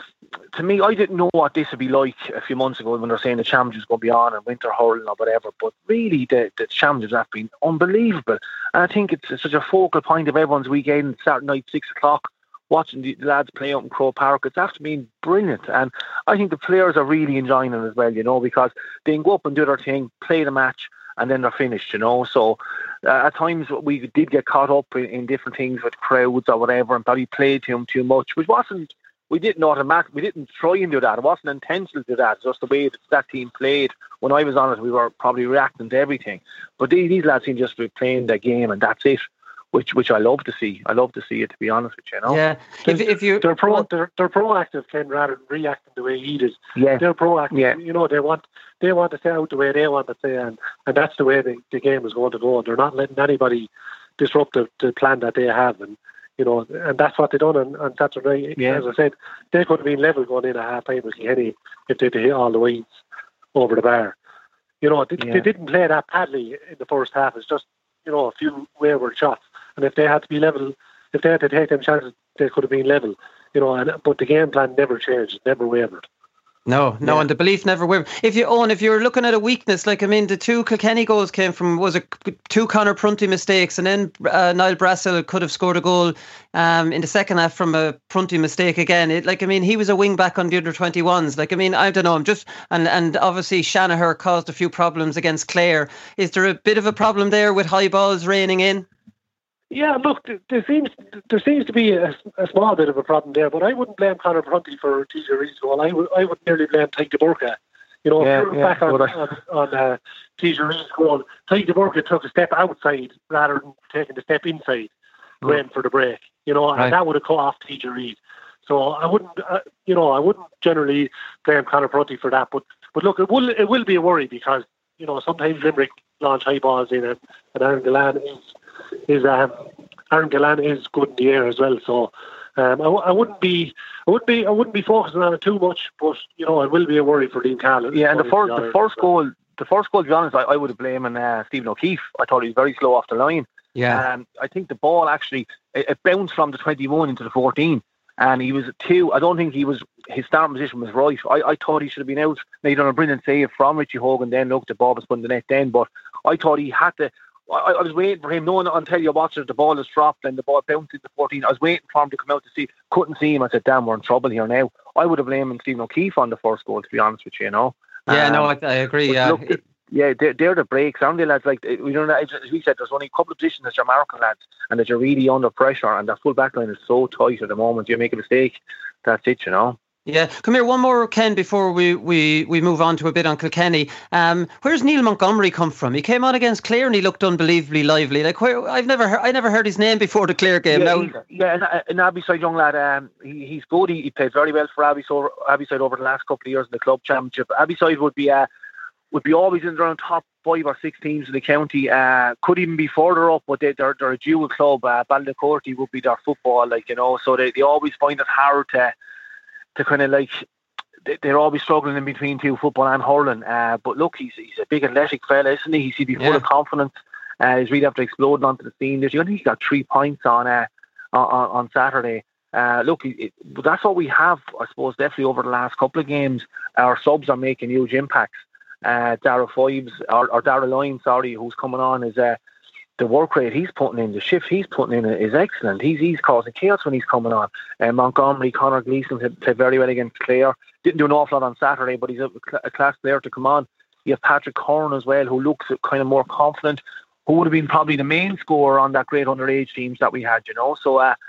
to me, I didn't know what this would be like a few months ago when they're saying the Champions going to be on and winter hurling or whatever. But really, the, the Champions have been unbelievable. And I think it's, it's such a focal point of everyone's weekend, Saturday night, six o'clock. Watching the lads play out in Croke Park, it's after been brilliant. And I think the players are really enjoying it as well, you know, because they can go up and do their thing, play the match, and then they're finished, you know. So uh, at times we did get caught up in, in different things with crowds or whatever, and probably played to them too much, which wasn't, we didn't automatic, we didn't try and do that. It wasn't intentional to do that. It's just the way that, that team played. When I was on it, we were probably reacting to everything. But these, these lads seem just to be playing their game, and that's it. Which which I love to see. I love to see it, to be honest with you. You know? Yeah. If if you they're pro they're, they're proactive, Ken, rather than reacting the way he does. Yeah. They're proactive. Yeah. You know, they want they want to stay out the way they want to stay, and, and that's the way the, the game is going to go. They're not letting anybody disrupt the, the plan that they have, and you know, and that's what they done on, on Saturday. Yeah. As I said, they could have been level going in at half time with Kilkenny if they'd hit all the wins over the bar. You know, they, yeah. they didn't play that badly in the first half. It's just, you know, a few wayward shots. And if they had to be level, if they had to take them chances, they could have been level, you know. And but the game plan never changed, never wavered. No, no, yeah. and the belief never wavered. If you own, if you're looking at a weakness, like I mean, the two Kilkenny goals came from was it two Conor Prunty mistakes, and then uh, Niall Brassel could have scored a goal um, in the second half from a Prunty mistake again. It, like I mean, he was a wing back on the under twenty-ones. Like I mean, I don't know. I'm just and and obviously Shanahan caused a few problems against Clare. Is there a bit of a problem there with high balls raining in? Yeah, look, there seems there seems to be a, a small bit of a problem there, but I wouldn't blame Conor Prunty for T J Reid's goal. I would I would nearly blame Tadhg de Burca. You know, yeah, if you're yeah, back on on, on uh, T J Reid's goal, Tadhg de Burca took a step outside rather than taking the step inside, mm. going for the break. You know, right. and that would have cut off T J Reid. So I wouldn't, uh, you know, I wouldn't generally blame Conor Prunty for that. But but look, it will it will be a worry because you know sometimes Limerick launch high balls in, and, and Aaron Gillane is is um. Aaron Gillane is good in the air as well, so um, I, I wouldn't be, I wouldn't be, I wouldn't be focusing on it too much. But you know, it will be a worry for Liam Carlin. Yeah, and the first, the first goal, the first goal, to be honest, I, I would have blamed uh, Stephen O'Keefe. I thought he was very slow off the line. Yeah, um, I think the ball actually it, it bounced from the twenty-one into the fourteen, and he was two. I don't think he was his starting position was right. I, I thought he should have been out. Now he done a brilliant save from Richie Hogan. Then looked the ball was put in the net. Then, but I thought he had to. I, I was waiting for him, knowing until you watch it, the ball is dropped and the ball bounced into fourteen. I was waiting for him to come out to see. Couldn't see him. I said, damn, we're in trouble here now. I would have blamed Stephen O'Keefe on the first goal, to be honest with you, you know. Yeah, um, no, I, I agree. Yeah, look, yeah, they're, they're the breaks, aren't they, lads? Like, we don't know, as we said, there's only a couple of positions that you're marking, lads, and that you're really under pressure, and that full back line is so tight at the moment. You make a mistake, that's it, you know. Yeah, come here, one more, Ken, before we, we, we move on to a bit on Kilkenny. Um, where's Neil Montgomery come from? He came on against Clare and he looked unbelievably lively. Like where, I've never heard, I never heard his name before the Clare game. Yeah, now, yeah, an, an Abbeyside young lad. Um, he, he's good. He, he played very well for Abbeyside, Abbeyside over the last couple of years in the club championship. Abbeyside would be uh, would be always in around top five or six teams in the county. Uh, could even be further up, but they, they're they're a dual club. Uh, Ballycorty would be their football, like you know. So they, they always find it hard to to kind of like. They're always struggling in between two, football and hurling. Uh, but look, he's he's a big athletic fella, isn't he? He's be full yeah. of confidence. Uh, he's really after exploding onto the scene. There's, I think he got three points on uh, on, on Saturday. Uh, look, it, it, that's what we have, I suppose, definitely over the last couple of games. Our subs are making huge impacts. Uh, Dara Fives, or, or Dara Lyne, sorry, who's coming on, is uh, the work rate he's putting in, the shift he's putting in is excellent. He's he's causing chaos when he's coming on. Uh, Montgomery, Conor Gleeson played very well against Clare. Didn't do an awful lot on Saturday, but he's a, a class player to come on. You have Patrick Curran as well, who looks kind of more confident, who would have been probably the main scorer on that great underage teams that we had, you know. So, uh,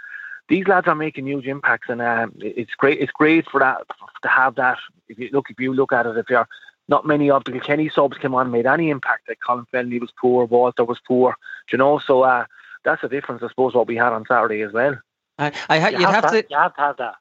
these lads are making huge impacts, and um, it's great. It's great for that to have that. If you look, if you look at it, if you're not many of the Kilkenny subs came on and made any impact. Like Colin Fennelly was poor, Walter was poor, you know. So uh, that's the difference, I suppose, what we had on Saturday as well. I, I ha- you you'd have, have to, to. you have to have that.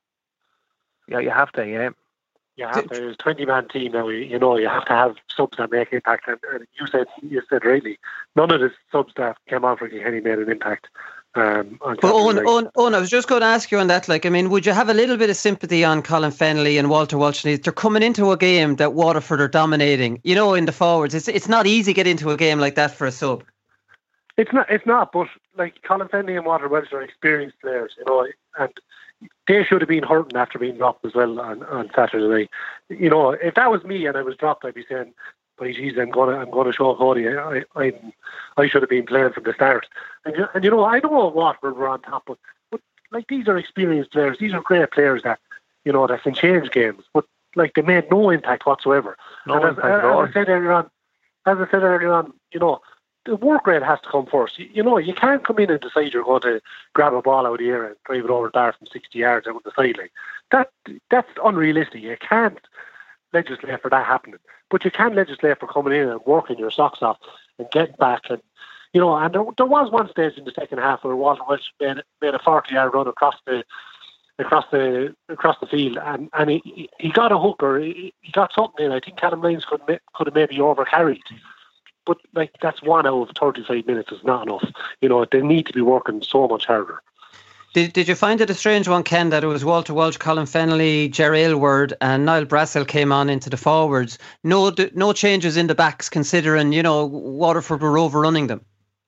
Yeah, you have to. Yeah. You have to. It's a twenty-man team now. You know, you have to have subs that make impact. And, and you said, you said rightly, none of the subs that came on for Kilkenny made an impact. Um, on but Owen, Owen, Owen, I was just going to ask you on that. Like, I mean, would you have a little bit of sympathy on Colin Fennelly and Walter Walsh? They're coming into a game that Waterford are dominating. You know, in the forwards, it's it's not easy to get into a game like that for a sub. It's not. It's not. But like Colin Fennelly and Walter Walsh are experienced players, you know, and they should have been hurting after being dropped as well on, on Saturday night. You know, if that was me and I was dropped, I'd be saying, "By geez, I'm gonna, I'm gonna show Cody. I, I, I should have been playing from the start." And, and you know, I know Watford were on top, but, but like these are experienced players. These are great players that, you know, that can change games. But like they made no impact whatsoever. No and impact as, at all. as I said earlier on, as I said earlier on, you know, the work rate has to come first. You, you know, you can't come in and decide you're going to grab a ball out of the air and drive it over the bar from sixty yards out on the sideline. That that's unrealistic. You can't legislate for that happening, but you can legislate for coming in and working your socks off and getting back. And you know, and there, there was one stage in the second half where Walter Walsh made, made a forty-yard run across the across the across the field, and and he, he got a hooker. He, he got something in. I think Callum Lyons could could have maybe overcarried. But like that's one out of thirty-five minutes is not enough. You know, they need to be working so much harder. Did Did you find it a strange one, Ken, that it was Walter Walsh, Colin Fennelly, Jerry Aylward, and Niall Brassell came on into the forwards? No, no changes in the backs, considering you know Waterford were overrunning them.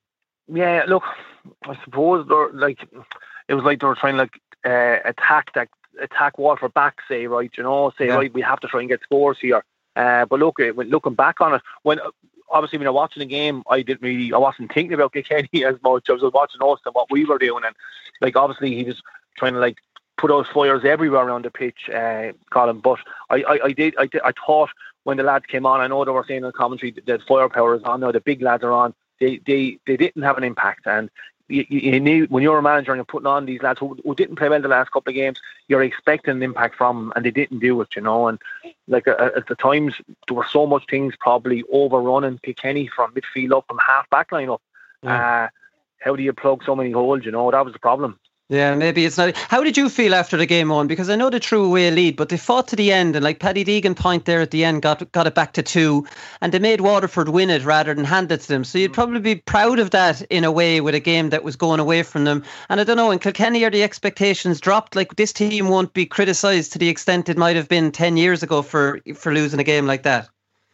Yeah, look, I suppose they're like it was like they were trying to like uh, attack that attack Waterford back, say right, you know, say yeah. right, we have to try and get scores here. Uh, but look, when looking back on it, when obviously when you're watching the game, I didn't really, I wasn't thinking about Kilkenny as much. I was watching us and what we were doing, and like obviously he was trying to like put out fires everywhere around the pitch, uh, Colin. But I, I, I did, I did, I thought when the lads came on, I know they were saying in the commentary that the firepower is on now, the big lads are on. They, they, they didn't have an impact, and you, you knew when you're a manager and you're putting on these lads who, who didn't play well the last couple of games, you're expecting an impact from them, and they didn't do it, you know. And like uh, at the times, there were so much things probably overrunning Kilkenny from midfield up, from half back line up. Yeah. Uh, how do you plug so many holes? You know, that was the problem. Yeah, maybe it's not. How did you feel after the game on? Because I know they threw away a lead, but they fought to the end, and like Paddy Deegan point there at the end got got it back to two, and they made Waterford win it rather than hand it to them. So you'd probably be proud of that in a way with a game that was going away from them. And I don't know, in Kilkenny, are the expectations dropped? Like this team won't be criticised to the extent it might have been ten years ago for for losing a game like that.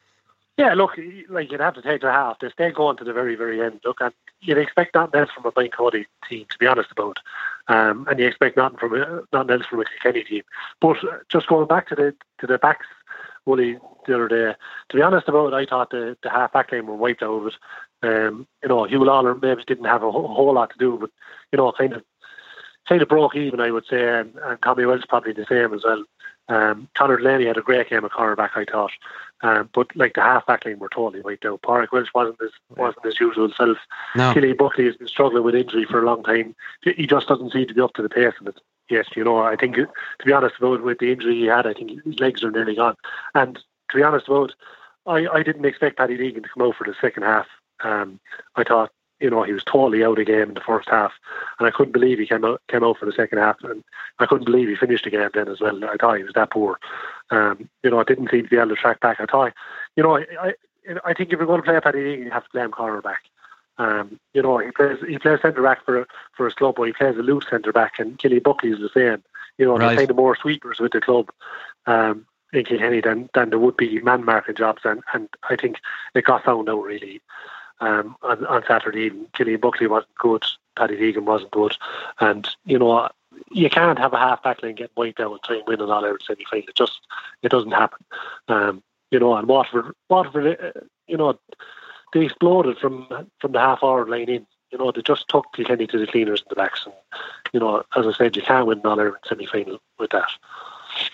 Yeah, look, like you'd have to take the half. They stay going to the very, very end. Look, and you'd expect nothing else from a Brian Cody team, to be honest about. Um, and you expect nothing from a, nothing else from a Kilkenny team. But just going back to the to the backs, Wooly, the other day, to be honest about it, I thought the, the half back line were wiped out of it. Um, you know, Hugh Lawler maybe didn't have a whole, whole lot to do, but you know, kind of kind of broke even, I would say, and, and Tommy Wells probably the same as well. Um, Conor Delaney had a great game at cornerback, I thought. Um, but like the half back line were totally wiped out. Pádraig Welch wasn't his wasn't his usual self. No. Killy Buckley has been struggling with injury for a long time. He just doesn't seem to be up to the pace of it. Yes, you know, I think to be honest about it, with the injury he had, I think his legs are nearly gone. And to be honest about it, I, I didn't expect Paddy Deegan to come out for the second half. Um, I thought, you know, he was totally out of the game in the first half, and I couldn't believe he came out came out for the second half, and I couldn't believe he finished the game then as well. I thought he was that poor. Um, you know, I didn't seem to be able to track back. I thought, you know, I I, I think if you're going to play Paddy Deegan, you have to play him cornerback. Um, you know, he plays he plays centre back for for his club, but he plays a loose centre back, and Killy Buckley is the same. You know, right. They're kind of more sweepers with the club. Um, in Kilkenny than than there would be man marking jobs, and, and I think it got found out really. Um, on, on Saturday evening, Killian Buckley wasn't good, Paddy Deegan wasn't good, and you know you can't have a half back line get wiped out and try and win an all out semi final. It just it doesn't happen. Um, you know, and Waterford, Waterford, uh, you know, they exploded from from the half hour line in. You know, they just took Kilkenny to the cleaners in the backs, and you know, as I said, you can't win an all out semi final with that.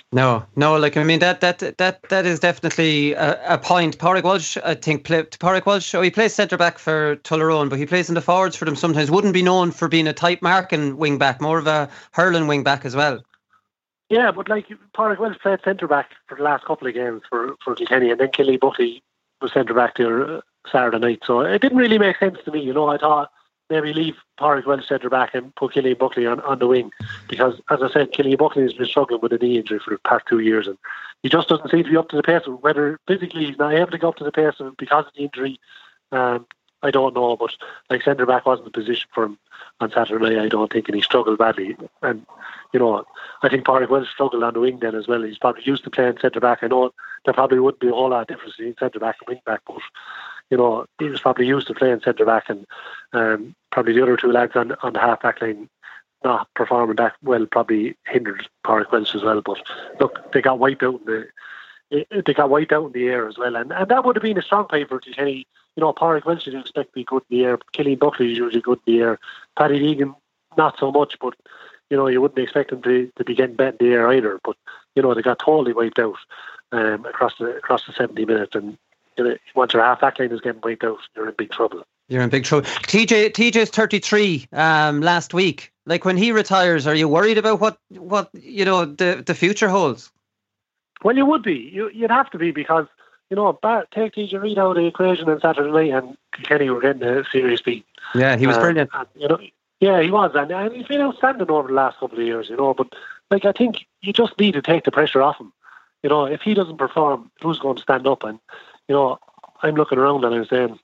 No, no, like I mean that that that that is definitely a, a point. Pádraig Walsh, I think, play, Pádraig Walsh. Oh, he plays centre back for Tullaroan, but he plays in the forwards for them sometimes. Wouldn't be known for being a tight marking wing back, more of a hurling wing back as well. Yeah, but like Pádraig Walsh played centre back for the last couple of games for for Kilkenny, and then Killy Buckley was centre back there uh, Saturday night. So it didn't really make sense to me. You know, I thought maybe leave Pádraig Walsh centre back and put Killy Buckley on, on the wing, because as I said, Killy Buckley has been struggling with a knee injury for the past two years, and he just doesn't seem to be up to the pace. Whether physically he's not able to go up to the pace because of the injury, um, I don't know. But like centre back wasn't the position for him on Saturday night, I don't think, and he struggled badly. And you know, I think Pádraig Walsh struggled on the wing then as well. He's probably used to playing centre back. I know there probably wouldn't be a whole lot of difference between centre back and wing back, but you know, he was probably used to playing centre back, and um, probably the other two lads on, on the half back line not performing that well probably hindered Pádraig Walsh as well. But look, they got wiped out in the they got wiped out in the air as well, and, and that would have been a strong play for Kilkenny. You know, Pádraig Walsh you expect to be good in the air, Killian Buckley is usually good in the air, Paddy Deegan not so much, but you know, you wouldn't expect them to, to be getting bet in the air either. But you know, they got totally wiped out um, across the across the seventy minutes, and you know, once your half back line is getting wiped out, you're in big trouble. You're in big trouble. T J T J's thirty-three um, last week. Like when he retires, are you worried about what what you know the, the future holds? Well, you would be. You you'd have to be, because you know, take T J Reid out of the equation on Saturday night, and Kilkenny were getting a serious beat. Yeah, he was um, brilliant. And, you know, yeah, he was, and, and he's been outstanding over the last couple of years. You know, but like I think you just need to take the pressure off him. You know, if he doesn't perform, who's going to stand up? And you know, I'm looking around and I'm saying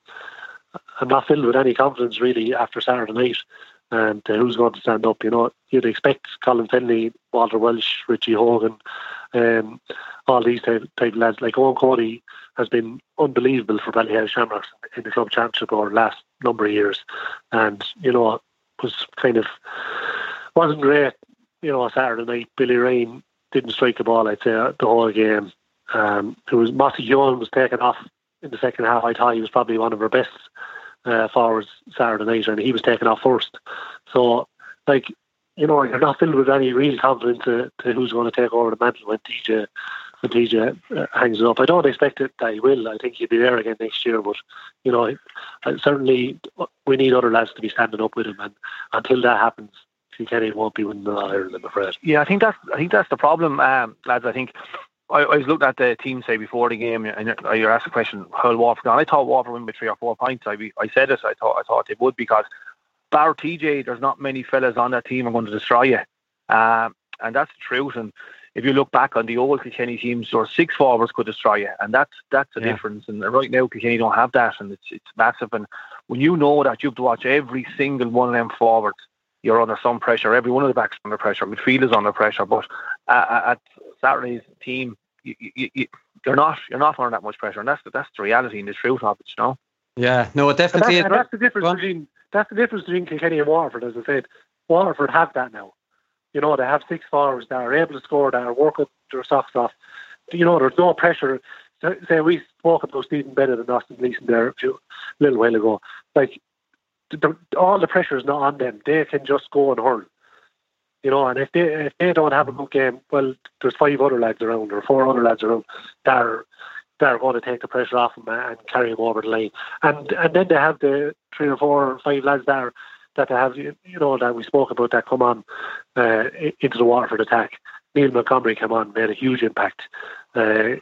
I'm not filled with any confidence really after Saturday night. And uh, who's going to stand up? You know, you'd expect Colin Fennelly, Walter Welsh, Richie Hogan, um, all these type, type of lads. Like Owen Cody has been unbelievable for Ballyhale Shamrocks in the club championship over the last number of years, and you know, was kind of wasn't great. You know, Saturday night, Billy Ryan didn't strike the ball, I'd say, the whole game. Um, it was Mossy Young was taken off in the second half. I thought he was probably one of our best uh, forwards Saturday night, and he was taken off first. So, like, you know, you're not filled with any real confidence to, to who's going to take over the mantle when T J when T J uh, hangs it up. I don't expect it that he will. I think he'll be there again next year, but you know, certainly we need other lads to be standing up with him, and until that happens, Kilkenny won't be winning the Ireland, I'm afraid. Yeah, I think that's I think that's the problem, um, lads. I think I, I was looking at the team say before the game, and you asked the question, how Waterford gone? I thought Waterford win by three or four points. I I said it. I thought I thought they would, because bar T J, there's not many fellas on that team are going to destroy you, um, and that's the truth. And if you look back on the old Kilkenny teams, there were six forwards could destroy you, and that's that's the yeah. difference. And right now, Kilkenny don't have that, and it's it's massive. And when you know that you have to watch every single one of them forwards, you're under some pressure. Every one of the backs is under pressure. Midfield is under pressure. But uh, at Saturday's team, you, you, you, you're not you're not under that much pressure, and that's the, that's the reality and the truth of it. You know. Yeah. No, it definitely and that's, is. And that's the difference between that's the difference between Kilkenny and Waterford. As I said, Waterford have that now. You know, they have six forwards that are able to score, that are working their socks off. You know, there's no pressure. Say we spoke about Stephen Bennett and Austin Gleeson there a, few, a little while ago. Like, the, all the pressure is not on them. They can just go and hurl. You know, and if they if they don't have a good game, well, there's five other lads around or four other lads around that are that are going to take the pressure off them and carry them over the line. And and then they have the three or four or five lads that are, that they have, you know, that we spoke about that come on uh, into the Waterford attack. Neil Montgomery came on, made a huge impact. Uh,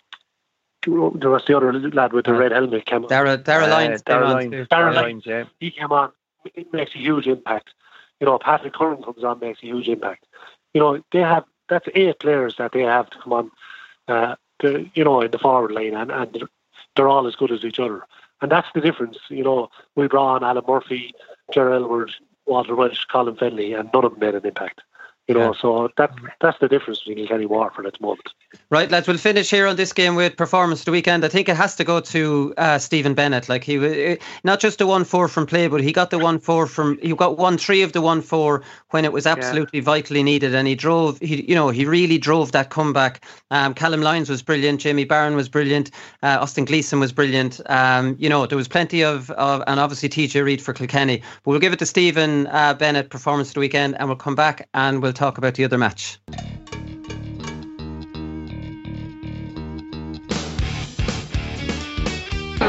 there was the other lad with the red helmet came on. Dara, Dara Lyons. Dara Lyons, Dara Lyons, yeah. He came on. It makes a huge impact. You know, Patrick Curran comes on, makes a huge impact. You know, they have, that's eight players that they have to come on, uh, to, you know, in the forward line, and, and they're all as good as each other. And that's the difference. You know, we brought on Alan Murphy, Gerald Elwood, Walter Welsh, Colin Fennelly, and none of them made an impact. You know, yeah. so that that's the difference between Kilkenny and Waterford at the moment. Right, lads, we'll finish here on this game with performance of the weekend. I think it has to go to uh, Stephen Bennett. Like he, not just a one four from play, but he got the one four from. He got one three of the one four when it was absolutely yeah. vitally needed, and he drove. He, you know, he really drove that comeback. Um, Callum Lyons was brilliant. Jamie Barron was brilliant. Uh, Austin Gleeson was brilliant. Um, you know, there was plenty of, of and obviously T J Reid for Kilkenny. But we'll give it to Stephen uh, Bennett performance of the weekend, and we'll come back and we'll talk about the other match.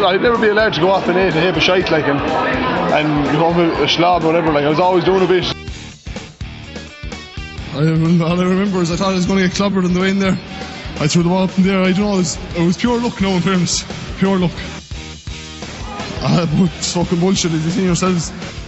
I'd never be allowed to go off and eat a heap of shite like, and, and go off a, a slob or whatever, like, I was always doing a bit. I, all I remember is I thought I was going to get clobbered on the way in there. I threw the ball up in there. I don't know, it was, it was pure luck now, in fairness. Pure luck. Ah, but it's fucking bullshit, as you see yourselves.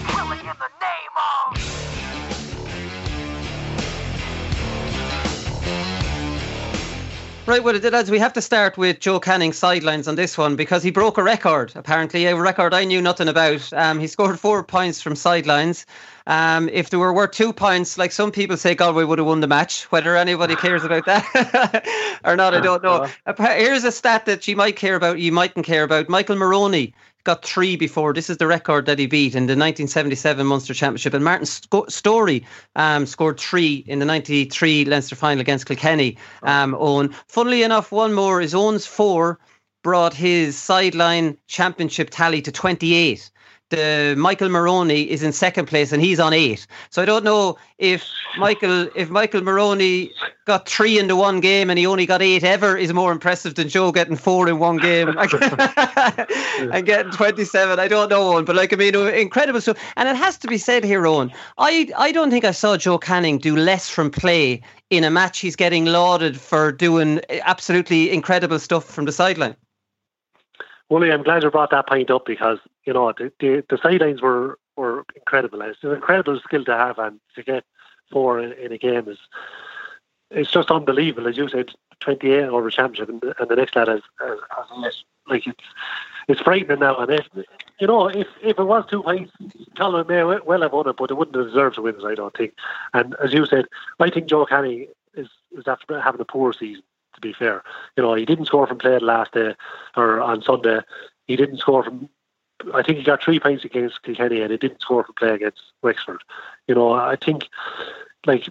Right, well, lads, we have to start with Joe Canning's sidelines on this one because he broke a record, apparently, a record I knew nothing about. Um, he scored four points from sidelines. Um, if there were worth two points, like some people say, Galway would have won the match. Whether anybody cares about that or not, I don't know. Here's a stat that you might care about, you mightn't care about. Michael Maroney got three before. This is the record that he beat in the nineteen seventy-seven Munster Championship. And Martin Sc- Storey um, scored three in the ninety-three Leinster final against Kilkenny. Um, Owen. Funnily enough, one more is Owen's four brought his sideline championship tally to twenty-eight. The Michael Maroney is in second place and he's on eight. So I don't know if Michael if Michael Maroney got three in the one game and he only got eight ever is more impressive than Joe getting four in one game and getting twenty-seven. I don't know, Owen, but like I mean, incredible stuff. And it has to be said here, Owen, I I don't think I saw Joe Canning do less from play in a match he's getting lauded for doing absolutely incredible stuff from the sideline. Well, I'm glad you brought that point up because, you know, the, the, the sidelines were, were incredible. It's an incredible skill to have, and to get four in, in a game is it's just unbelievable. As you said, twenty-eight over championship, and, and the next lad has, has, has like it's it's frightening now. And if you know, if, if it was two points, Colin may well have won it, but it wouldn't have deserved to win it, I don't think. And as you said, I think Joe Canning is is after having a poor season. To be fair, you know, he didn't score from play the last day or on Sunday. He didn't score from. I think he got three points against Kilkenny, and he didn't score from play against Wexford. You know, I think, like,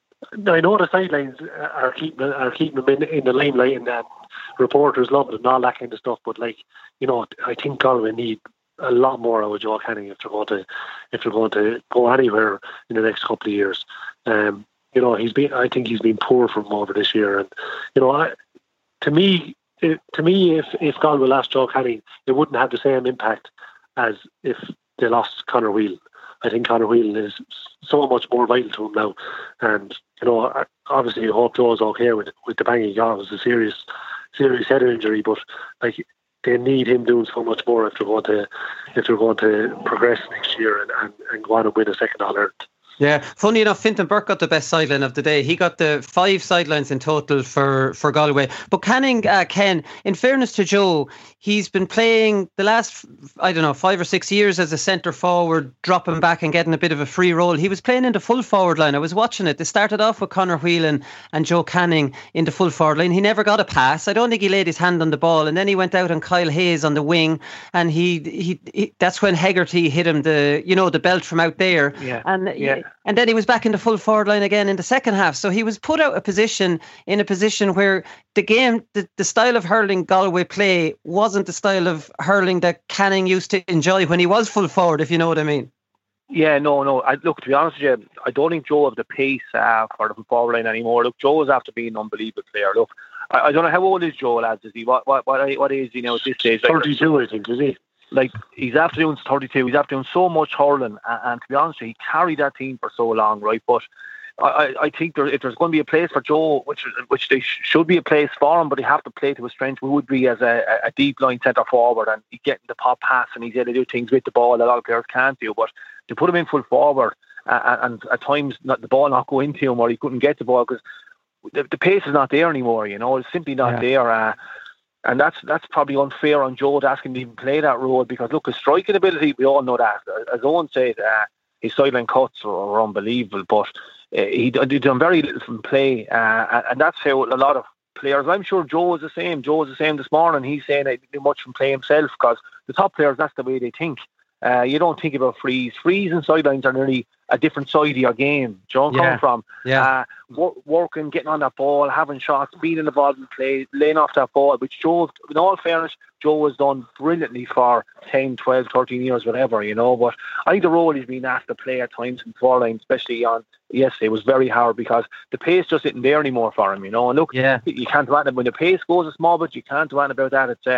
I know the sidelines are keeping are keeping him in, in the limelight, and uh, reporters love it and all that kind of stuff. But like, you know, I think Galway need a lot more out of Joe Canning if they're going to if they're going to go anywhere in the next couple of years. Um, You know, he's been. I think he's been poor from over this year, and you know, I, to me, it, to me, if if Galway lost Joe Canning, it wouldn't have the same impact as if they lost Conor Whelan. I think Conor Whelan is so much more vital to him now, and you know, obviously, I hope Joe's okay with with the bang he got. It was a serious, serious head injury, but like they need him doing so much more if they're going to if they're going to progress next year and and, and go on and win a second All-Ireland. Yeah, funny enough, Fintan Burke got the best sideline of the day. He got the five sidelines in total for, for Galway. But Canning, uh, Ken, in fairness to Joe, he's been playing the last, I don't know, five or six years as a centre forward, dropping back and getting a bit of a free role. He was playing in the full forward line. I was watching it. They started off with Conor Whelan and Joe Canning in the full forward line. He never got a pass. I don't think he laid his hand on the ball. And then he went out on Kyle Hayes on the wing. And he, he, he that's when Hegarty hit him the, you know, the belt from out there. Yeah. And yeah. And then he was back in the full forward line again in the second half. So he was put out a position in a position where the game, the, the style of hurling Galway play wasn't the style of hurling that Canning used to enjoy when he was full forward, if you know what I mean. Yeah, no, no. I, look, to be honest with you, I don't think Joe have the pace uh, for the full forward line anymore. Look, Joe is after being an unbelievable player. Look, I, I don't know how old is Joe, lads. Is he what what what, what age is he now at this stage? thirty-two, I think, is he? Like, he's after doing thirty-two, he's after doing so much hurling, and, and to be honest with you, he carried that team for so long, right? But I, I think there, if there's going to be a place for Joe, which which they sh- should be a place for him, but he have to play to his strength, would be as a, a deep line centre forward, and he's getting the pop pass, and he's able to do things with the ball that a lot of players can't do. But to put him in full forward, uh, and at times not, the ball not go into him, or he couldn't get the ball because the, the pace is not there anymore. You know, it's simply not yeah. there. Uh, And that's that's probably unfair on Joe to ask him to even play that role, because look, his striking ability, we all know that. As Owen said, uh, his sideline cuts were, were unbelievable, but uh, he he done very little from play, uh, and that's how a lot of players. I'm sure Joe is the same. Joe is the same this morning. He's saying he didn't do much from play himself, because the top players, that's the way they think. Uh, you don't think about frees. Frees and sidelines are nearly a different side of your game. Do you know where I'm yeah. coming from? Yeah. Uh, wor- working, getting on that ball, having shots, being involved in play, laying off that ball, which Joe, in all fairness, Joe has done brilliantly for ten, twelve, thirteen years, whatever, you know. But I think the role he's been asked to play at times in four line, especially on yesterday, was very hard, because the pace just isn't there anymore for him, you know. And look, yeah. you can't do anything. When the pace goes a small bit, you can't do anything about that. It's uh,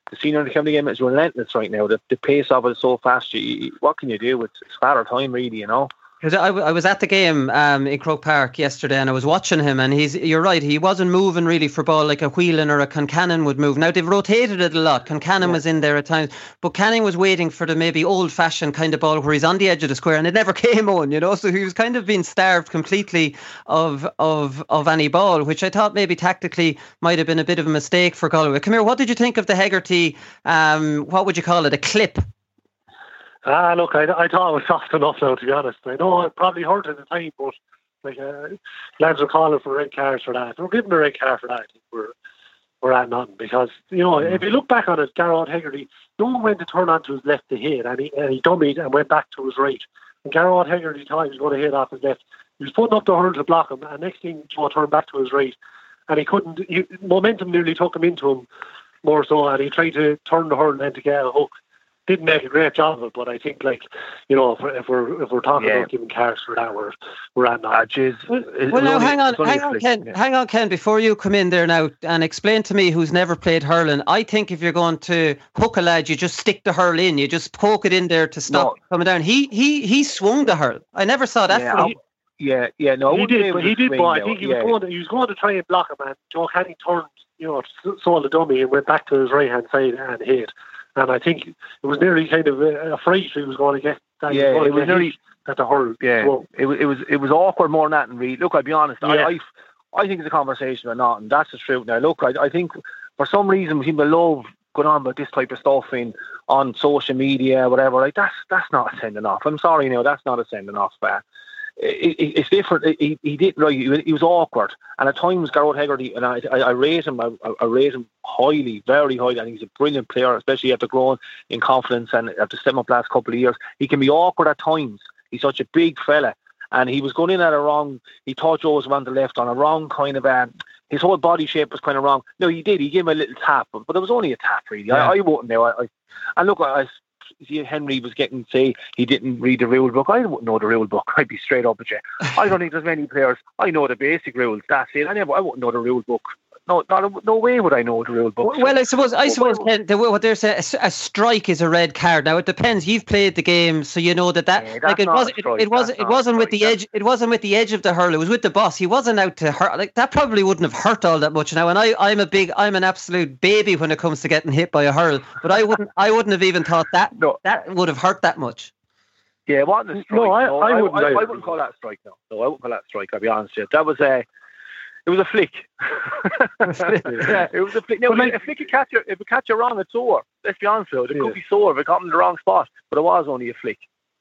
the senior in the county game is relentless right now. The, the pace of it is so fast. You, what can you do? It's, it's father time, really, you know. Because I, I was at the game um, in Croke Park yesterday, and I was watching him, and he's you're right, he wasn't moving really for ball like a Whelan or a Concannon would move. Now they've rotated it a lot. Concannon yeah. was in there at times, but Canning was waiting for the maybe old fashioned kind of ball where he's on the edge of the square, and it never came on, you know. So he was kind of being starved completely of of of any ball, which I thought maybe tactically might have been a bit of a mistake for Galway. Come here, what did you think of the Hegarty? Um, what would you call it? A clip. Ah, look, I, I thought it was soft enough now, to be honest. I know it probably hurt at the time, but like uh, lads were calling for red cards for that. If we're giving a red card for that, I think we're, we're at nothing. Because, you know, if you look back on it, Garrod Hegarty, no one went to turn onto his left to hit, and he, and he dummied and went back to his right. And Garrod Hegarty thought he was going to hit off his left. He was putting up the hurl to block him, and next thing, Joe turned back to his right. And he couldn't, he, momentum nearly took him into him more so, and he tried to turn the hurl and then to get a hook. Didn't make a great job of it, but I think, like, you know, if we're if we're, if we're talking yeah. about giving cards for that, we're we're at now. Well, well now hang on, hang on, Ken, yeah. hang on, Ken. Before you come in there now and explain to me who's never played hurling, I think if you're going to hook a lad, you just stick the hurl in, you just poke it in there to stop no. coming down. He he he swung the hurl. I never saw that. Yeah, from yeah, yeah. No, he did, but he did. But I think he yeah. was going. To, he was going to try and block him, and Joe Canning turned, you know, saw the dummy and went back to his right hand side and hit. And I think it was nearly kind of a, a fright he was going to get. That yeah, was it was nearly at the hurl. Yeah, so, it was it was it was awkward more than that. And really, look, I'll be honest. Yeah. I, I I think it's a conversation or not, and that's the truth. Now, look, I I think for some reason we seem to love going on about this type of stuff in on social media, whatever. Like that's that's not a sending off. I'm sorry, you know, that's not a sending off. But it, it, it's different. He he did right. He, he was awkward, and at times Garrod Hegarty, and I I, I rate him. I, I rate him highly, very highly. I think he's a brilliant player, especially after growing in confidence and after stepping up last couple of years. He can be awkward at times. He's such a big fella, and he was going in at a wrong. He thought Joe was around the left on a wrong kind of. Um, his whole body shape was kind of wrong. No, he did. He gave him a little tap, but, but it was only a tap, really. Yeah. I, I wouldn't know. I, I, and look, I. See, Henry was getting say he didn't read the rule book. I wouldn't know the rule book. I'd be straight up with you. I don't think there's many players. I know the basic rules. That's it. I never. I wouldn't know the rule book. No, not, no way would I know the rule book. Well, I suppose, I suppose, Ken, the, what they're saying, a, a strike is a red card. Now it depends. You've played the game, so you know that that yeah, like it was, it, it was, it wasn't with the edge. It wasn't with the edge of the hurl. It was with the boss. He wasn't out to hurt. Like that probably wouldn't have hurt all that much. Now, and I, I'm a big, I'm an absolute baby when it comes to getting hit by a hurl. But I wouldn't, I wouldn't have even thought that no. that would have hurt that much. Yeah, it wasn't a strike. No, I, no, I, I wouldn't. I, I, I wouldn't call that a strike. No, no, I wouldn't call that a strike. I'll be honest with you. That was a. It was a flick. yeah, it was a flick. No, like, a flick, you catch it, if you catch it wrong, it's sore. Let's be honest with you. It could yeah. be sore if it got in the wrong spot, but it was only a flick.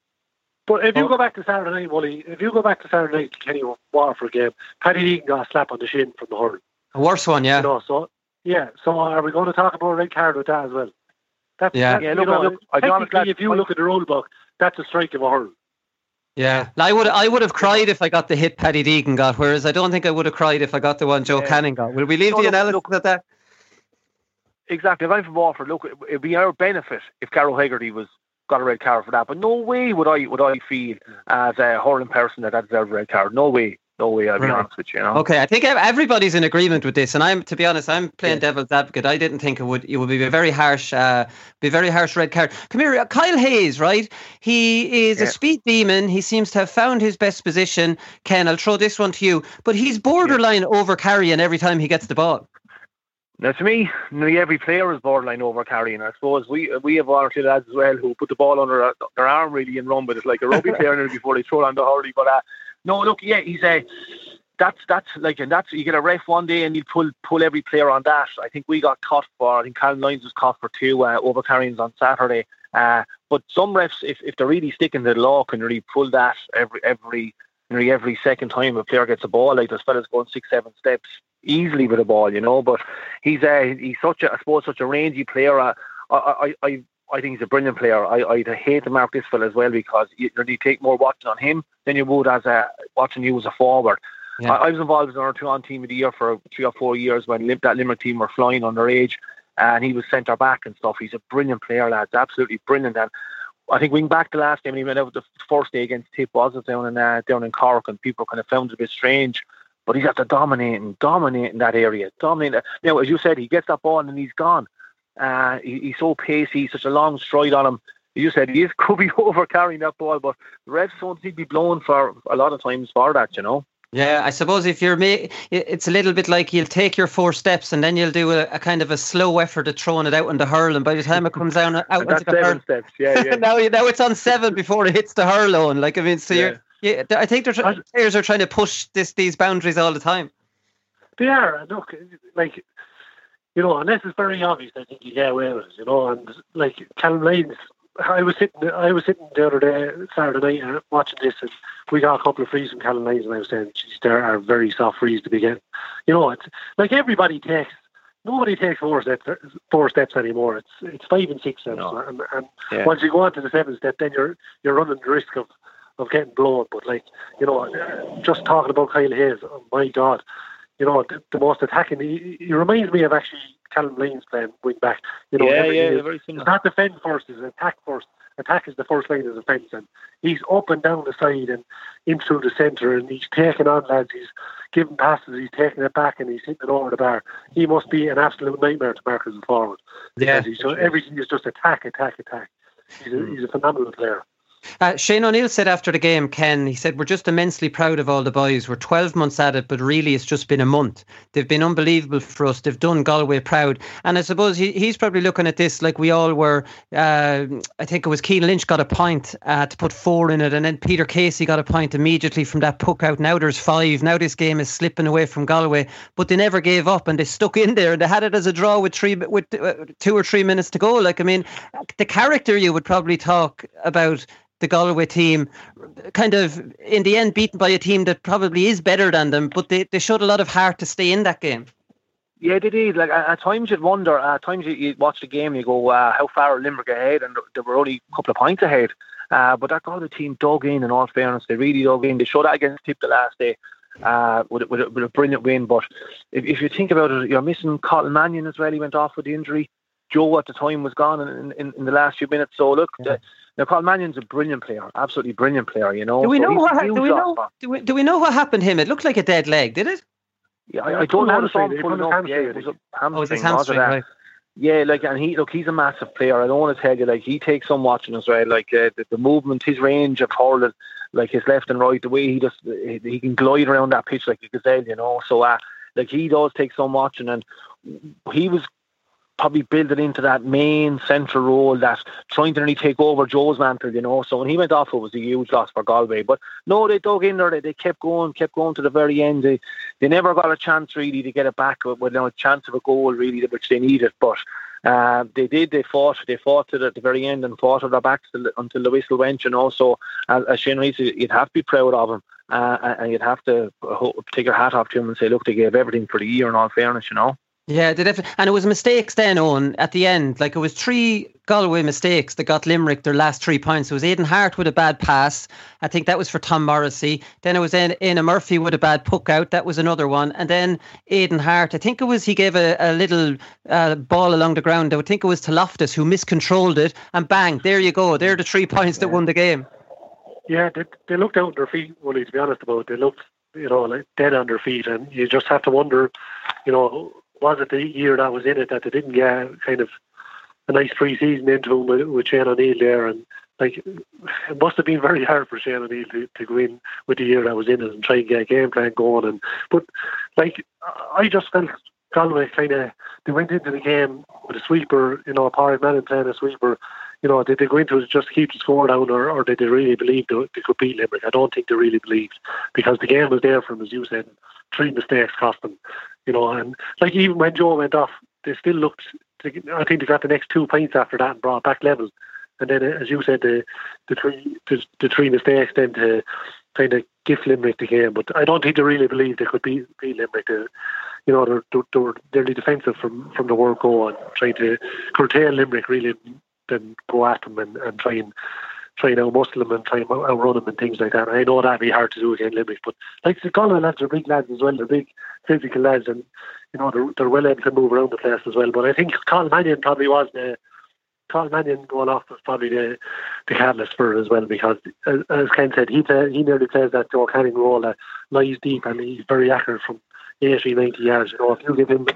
But if you oh. go back to Saturday night, Wally, if you go back to Saturday night, Kenny Waterford game, Paddy Deegan got a slap on the shin from the hurl. A worse one, yeah. You know, so, yeah, so are we going to talk about a red card with that as well? That's, yeah, that's, yeah you look, know, look, technically, if you look at the rule book, that's a strike of a hurl. Yeah, I would I would have cried if I got the hit Paddy Deegan got, whereas I don't think I would have cried if I got the one Joe yeah. Canning got. Will we leave no, the analysis at that? Exactly. If I'm from Waterford, look, it'd be our benefit if Garrod Hegarty was got a red card for that. But no way would I would I feel as a hurling person that that deserved a red card. No way. No way, I'll be right. honest with you, you know? Okay, I think everybody's in agreement with this, and I'm, to be honest, I'm playing yeah. devil's advocate. I didn't think it would it would be a very harsh, uh, be a very harsh red card. Come here, Kyle Hayes, right? He is yeah. a speed demon. He seems to have found his best position. Ken, I'll throw this one to you, but he's borderline yeah. over carrying every time he gets the ball. Now, to me, nearly every player is borderline over carrying. I suppose we we have one or two lads as well who put the ball under their arm really and run with it like a rugby player before they throw it on the hurley, but. Uh, No, look, yeah, he's a. That's that's like, and that's you get a ref one day and you pull pull every player on that. I think we got caught for. I think Callum Lyons was caught for two uh, over carryings on Saturday. Uh, but some refs, if, if they're really sticking to the law, can really pull that every every nearly every second time a player gets a ball. Like there's fellas going six, seven steps easily with a ball, you know. But he's a he's such a I suppose such a rangy player. Uh, I I. I I think he's a brilliant player. I, I'd hate to mark this fella as well because you, you take more watching on him than you would as a watching you as a forward. Yeah. I, I was involved in our two-on team of the year for three or four years when Lim- that Limerick team were flying underage, and he was centre back and stuff. He's a brilliant player, lads, absolutely brilliant. And I think we went back to last game and he went out the first day against Tip, was it, down in uh, down in Cork, and people kind of found it a bit strange. But he's after dominating, dominating that area, dominating. You know, as you said, he gets that ball and he's gone. Uh, he, he's so pacey, such a long stride on him. You said he is, could be over carrying that ball, but the refs don't seem to be blown for a lot of times for that, you know. Yeah, I suppose if you're, ma- it's a little bit like you'll take your four steps and then you'll do a, a kind of a slow effort at throwing it out in the hurl, and by the time it comes down out That's into the seven hurl, steps. Yeah, yeah. now, now it's on seven before it hits the hurl on. Like I mean, so Yeah. you're, yeah, I think they're try- players are trying to push this these boundaries all the time. They are. Look, like, you know, unless it's very obvious, I think you get away with it, you know. And like Callum Lyons, I was sitting, I was sitting the other day, Saturday night, uh, watching this, and we got a couple of frees from Callum Lyons, and I was saying, geez, there are very soft frees to begin. You know, it's like everybody takes, nobody takes four steps, four steps anymore. It's it's five and six steps, No. and, and Yeah. once you go on to the seventh step, then you're you're running the risk of of getting blown. But like, you know, just talking about Kyle Hayes, oh my God. You know, the, the most attacking. He, he reminds me of actually Callum Lyons playing wing back. You know, Yeah, everything yeah, is, very it's similar. not defend first; it's attack first. Attack is the first line of defence, and he's up and down the side and in through the centre, and he's taking on lads. He's giving passes, he's taking it back, and he's hitting it over the bar. He must be an absolute nightmare to mark as a forward. Yeah, Because he's just, everything is just attack, attack, attack. He's a, Mm. he's a phenomenal player. Uh, Shane O'Neill said after the game, Ken, he said, we're just immensely proud of all the boys. We're twelve months at it, but really it's just been a month. They've been unbelievable for us. They've done Galway proud. And I suppose he, he's probably looking at this like we all were. Uh, I think it was Keane Lynch got a point uh, to put four in it, and then Peter Casey got a point immediately from that puck out. Now there's five. Now this game is slipping away from Galway, but they never gave up and they stuck in there and they had it as a draw with three with uh, two or three minutes to go. Like, I mean, the character you would probably talk about the Galway team, kind of in the end beaten by a team that probably is better than them, but they, they showed a lot of heart to stay in that game. Yeah, they did. Like at, at times you'd wonder. At times you, you watch the game, and you go, uh, "How far are Limerick ahead?" And they were only a couple of points ahead. Uh, but that Galway team dug in. In all fairness, they really dug in. They showed that against Tip the last day uh, with, with, a, with a brilliant win. But if, if you think about it, you're missing Colin Mannion as well. He went off with the injury. Joe at the time was gone in, in, in the last few minutes. So look. Yeah. The, Now, Colin Mannion's a brilliant player, absolutely brilliant player. You know. Do we know so what? Do we know? Do we, do we know what happened to him? It looked like a dead leg, did it? Yeah, I, I don't know the song pulling up. hamstring, Yeah, it was a hamstring. Oh, it was his hamstring, was it, uh, right? Yeah, like, and he look, he's a massive player. I don't want to tell you, like, he takes some watching as well. Like uh, the, the movement, his range of hurling, like his left and right, the way he just he, he can glide around that pitch like a gazelle, you know. So, uh, like, he does take some watching, and he was probably building into that main central role, that trying to really take over Joe's mantle, you know. So when he went off, it was a huge loss for Galway. But no, they dug in there. They, they kept going, kept going to the very end. They they never got a chance really to get it back with, with no chance of a goal really, which they needed. But uh, they did. They fought. They fought it at the very end and fought at their backs till, until the whistle went, you know. So as, as Shane Reid said, you'd have to be proud of him, uh, and you'd have to take your hat off to him and say, look, they gave everything for the year. In all fairness, you know. Yeah, they definitely, and it was mistakes then, Owen, at the end. Like, it was three Galway mistakes that got Limerick their last three points. It was Aidan Hart with a bad pass. I think that was for Tom Morrissey. Then it was Éanna Murphy with a bad puck out. That was another one. And then Aidan Hart, I think it was, he gave a, a little uh, ball along the ground. I would think it was to Loftus, who miscontrolled it. And bang, there you go. They're the three points that won the game. Yeah, they, they looked out on their feet, Willie, to be honest about it. They looked, you know, like dead on their feet. And you just have to wonder, you know, was it the year that was in it that they didn't get kind of a nice pre-season into him with, with Shane O'Neill there, and like it must have been very hard for Shane O'Neill to, to go in with the year that was in it and try and get a game plan going. And but like I just felt Galway kind of, they went into the game with a sweeper, you know, Pádraig Manning playing a sweeper. You know, did they go into it just to keep the score down, or, or did they really believe they, they could beat Limerick? I don't think they really believed, because the game was there for them, as you said. Three mistakes cost them, you know, and like even when Joe went off, they still looked, to, I think they got the next two points after that and brought back level. And then, as you said, the the three the, the three mistakes then to kind of gift Limerick the game. But I don't think they really believed they could beat, beat Limerick. They, you know, they're, they're, they're nearly defensive from, from the word go on, trying to curtail Limerick really, then go at them and, and try and try and out-muscle them and try and outrun them and things like that. And I know that'd be hard to do against Limerick, but like the Galway lads are big lads as well. They're big physical lads, and you know they're, they're well able to move around the place as well. But I think Colin Mannion probably was the Colin Mannion going off was probably the the catalyst for it as well, because as, as Ken said, he play, he nearly plays that Joe Canning role that lies deep, and he's very accurate from eighty, ninety yards. You know, if you give him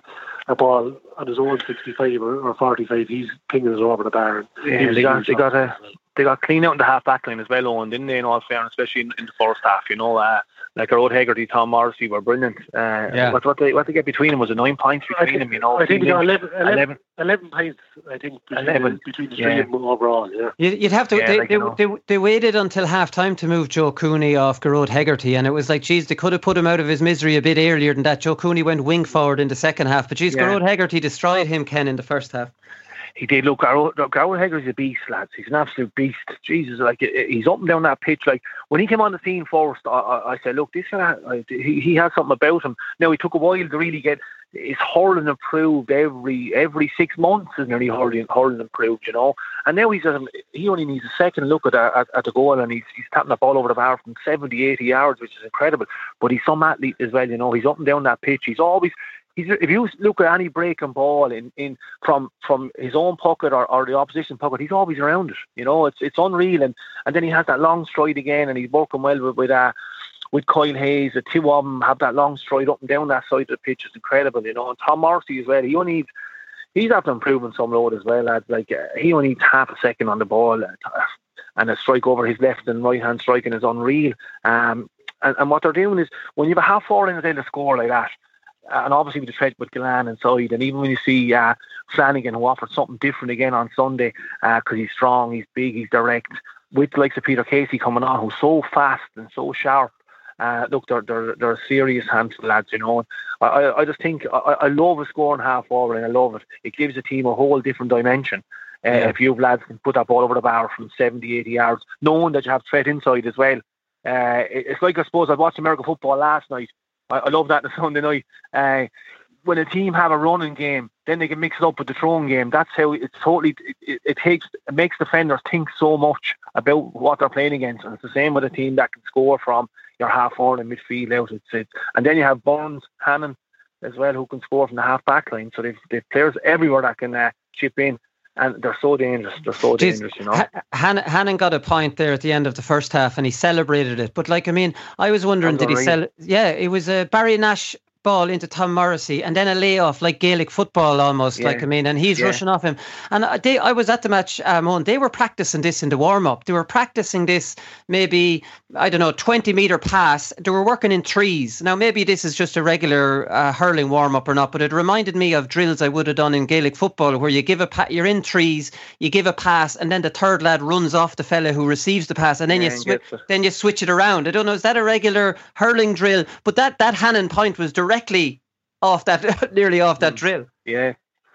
a ball on his own sixty-five or, or forty-five, he's pinging it over the bar. And yeah, they got they got a they got clean out in the half back line as well, Owen, didn't they? In all fairness, especially in, in the first half, you know. Uh, Like Rod Hegarty, Tom Morrissey were brilliant. Uh, yeah. What, what they what they get between them was a nine points between think, them, you know. I think they got eleven, eleven, eleven. eleven points, I think, between, eleven. The, between the Yeah. three of them overall, yeah. You'd have to. Yeah, they, like, they, you know. they, they waited until half time to move Joe Cooney off Garrod Hegarty, and it was like, geez, they could have put him out of his misery a bit earlier than that. Joe Cooney went wing forward in the second half, but geez, Yeah. Garrod Hegarty destroyed him, Ken, in the first half. He did. Look, Garrod Hegarty's a beast, lads. He's an absolute beast. Jesus, like he's up and down that pitch. Like when he came on the scene first, I, I, I said, look, this guy, he he has something about him. Now he took a while to really get his hurling improved every every six months. Is nearly hurling hurling improved, you know. And now he's um, he only needs a second look at at, at the goal, and he's he's tapping the ball over the bar from seventy, eighty yards, which is incredible. But he's some athlete as well, you know. He's up and down that pitch. He's always. He's, if you look at any breaking ball in, in from from his own pocket or, or the opposition pocket, he's always around it. You know, it's it's unreal. And, and then he has that long stride again, and he's working well with with, uh, with Kyle Hayes. The two of them have that long stride up and down that side of the pitch. It's incredible, you know. And Tom Morrissey as well. He only needs, he's after improving some load as well, lads. Like uh, he only needs half a second on the ball, uh, and a strike over his left and right hand striking is unreal. Um, and, and what they're doing is when you have a half forward in the score like that. And obviously with the threat with Gillan inside, and even when you see uh, Flanagan, who offered something different again on Sunday, because uh, he's strong, he's big, he's direct, with the likes of Peter Casey coming on, who's so fast and so sharp. Uh, look, they're, they're, they're a serious handful, lads, you know. I, I, I just think, I, I love a scoring half forward, and I love it. It gives a team a whole different dimension. Uh, yeah. If you have lads can put that ball over the bar from seventy, eighty yards, knowing that you have threat inside as well. Uh, it, it's like, I suppose, I watched American football last night. I, I love that on Sunday night. Uh, when a team have a running game, then they can mix it up with the throwing game. That's how it's totally. It, it takes, it makes defenders think so much about what they're playing against, and it's the same with a team that can score from your half forward and midfield out. It's it, and then you have Burns, Hannon as well, who can score from the half back line. So they've they've players everywhere that can uh, chip in. And they're so dangerous. They're so Jeez, dangerous, you know. H- Han- Hannon got a point there at the end of the first half, and he celebrated it. But like, I mean, I was wondering, did he sell? Yeah, it was a Barry Nash ball into Tom Morrissey, and then a layoff like Gaelic football almost. Yeah. Like, I mean, and he's yeah. rushing off him. And they, I was at the match, um, on. They were practicing this in the warm up. They were practicing this maybe, I don't know, twenty meter pass. They were working in trees. Now maybe this is just a regular uh, hurling warm up or not, but it reminded me of drills I would have done in Gaelic football, where you give a pa- you're in trees, you give a pass, and then the third lad runs off the fella who receives the pass, and then yeah, you swi- then you switch it around. I don't know, is that a regular hurling drill? But that that Hannon point was directly off that, nearly off that drill. Yeah.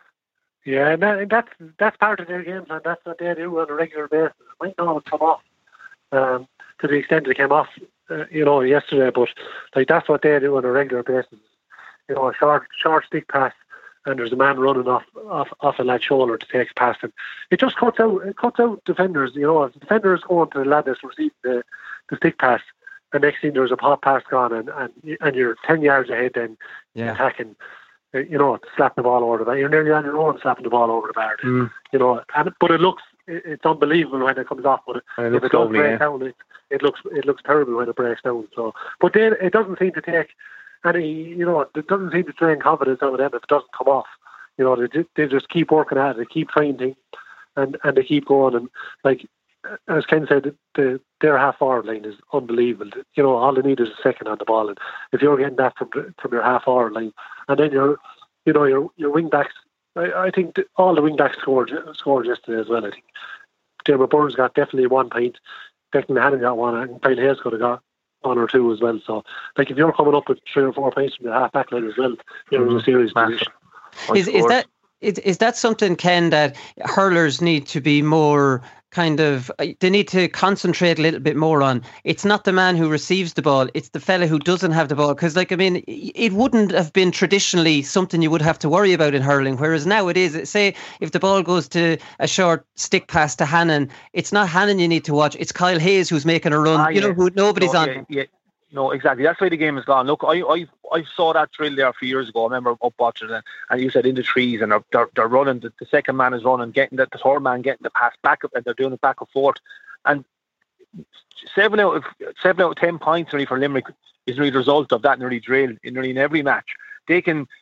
Yeah, and that, that's that's part of their games, and that's what they do on a regular basis. It might not always come off um, to the extent it came off, uh, you know, yesterday, but like that's what they do on a regular basis. You know, a short short stick pass, and there's a man running off off, off a lad's shoulder to take past him. It just cuts out it cuts out defenders. You know, if the defender is going to the lad that's receiving the, the stick pass, the next thing there's a pop pass gone, and, and and you're ten yards ahead then yeah. attacking. You know, slapping the ball over the bar. You're nearly on your own slapping the ball over the bar. Mm. You know, and but it looks it's unbelievable when it comes off. But it, it if it does break yeah. down, it, it looks it looks terrible when it breaks down. So, but then it doesn't seem to take any. You know, it doesn't seem to drain confidence out of them if it doesn't come off. You know, they just, they just keep working at it. They keep trying things, and and they keep going. And like as Ken said, the, their half forward line is unbelievable. You know, all they need is a second on the ball, and if you're getting that from from your half forward line, and then you're, you know, your your wing backs. I, I think all the wing backs scored scored yesterday as well. I think Dermot Burns got definitely one point. Declan Hannon got one, and Kyle Hayes could have got one or two as well. So, like, if you're coming up with three or four points from the half back line as well, you're in a serious position. Is is that is is that something, Ken, that hurlers need to be more kind of, they need to concentrate a little bit more on? It's not the man who receives the ball, it's the fella who doesn't have the ball. Because, like, I mean, it wouldn't have been traditionally something you would have to worry about in hurling, whereas now it is. Say if the ball goes to a short stick pass to Hannon, it's not Hannon you need to watch, it's Kyle Hayes who's making a run. Ah, you yeah. know, who nobody's no, on. Yeah, yeah. No, exactly. That's why the game has gone. Look, I I, I saw that drill there a few years ago. I remember up watching it, and you said in the trees, and they're they're, they're running. The, the second man is running, getting the, the third man getting the pass back up, and they're doing it back and forth. And seven out of seven out of ten points really for Limerick is really the result of that nearly drill in nearly in every match. They can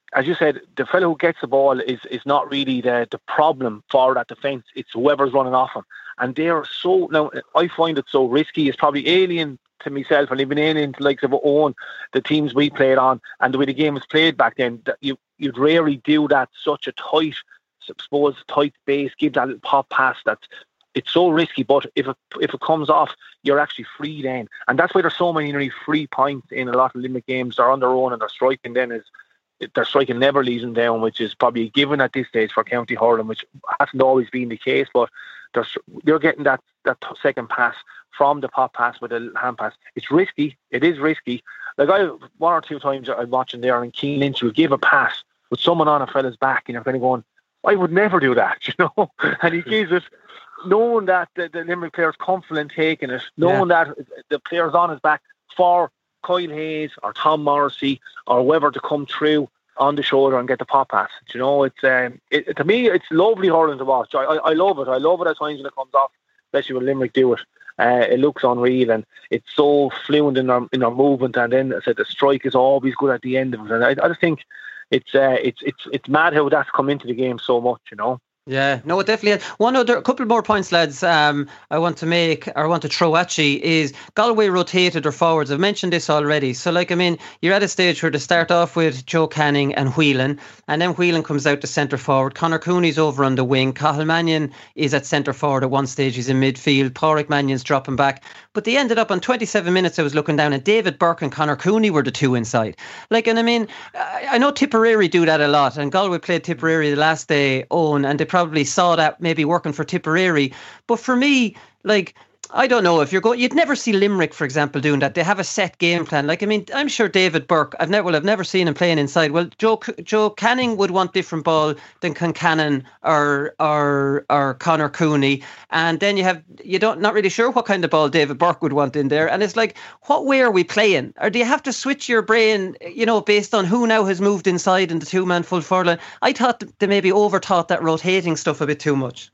as you said, the fellow who gets the ball is is not really the, the problem for that defence. It's whoever's running off him. And they're so, now I find it so risky. It's probably alien to myself and even alien to likes of our own, the teams we played on and the way the game was played back then, that you, you'd rarely do that, such a tight, I suppose, tight base, give that little pop pass. That's, it's so risky, but if it, if it comes off, you're actually free then. And that's why there's so many really free points in a lot of Limerick games. They're on their own and they're striking then is, their striking never leaves them down, which is probably a given at this stage for County Hurling, which hasn't always been the case, but they're, they're getting that, that second pass from the pop pass with a hand pass. It's risky. It is risky. Like I, one or two times I'm watching there and Keane Lynch will give a pass with someone on a fella's back and you're kind of going, I would never do that, you know? And he gives it, knowing that the, the Limerick player's confident taking it, knowing yeah. that the player's on his back for Kyle Hayes or Tom Morrissey or whoever to come through on the shoulder and get the pop pass. You know, it's um, it, to me, it's lovely hurling to watch. I, I, I love it. I love it at times when it comes off, especially when Limerick do it. Uh, it looks unreal and it's so fluent in our in our movement. And then I said the strike is always good at the end of it. And I, I just think it's uh, it's it's it's mad how that's come into the game so much. You know. Yeah, no, it definitely. One other, a couple more points, lads. Um, I want to make, or I want to throw at you is Galway rotated their forwards. I've mentioned this already. So, like, I mean, you're at a stage where they start off with Joe Canning and Whelan, and then Whelan comes out to centre forward. Conor Cooney's over on the wing. Cathal Mannion is at centre forward at one stage. He's in midfield. Pádraig Mannion's dropping back. But they ended up on twenty-seven minutes. I was looking down, and David Burke and Conor Cooney were the two inside. Like, and I mean, I know Tipperary do that a lot, and Galway played Tipperary the last day, Owen, and they probably saw that maybe working for Tipperary. But for me, like, I don't know if you're going, you'd never see Limerick, for example, doing that. They have a set game plan. Like, I mean, I'm sure David Burke, I've never, well, I've never seen him playing inside. Well, Joe, Joe Canning would want different ball than Concannon or, or, or Conor Cooney. And then you have, you don't, not really sure what kind of ball David Burke would want in there. And it's like, what way are we playing? Or do you have to switch your brain, you know, based on who now has moved inside in the two man full forward line? I thought they maybe overthought that rotating stuff a bit too much.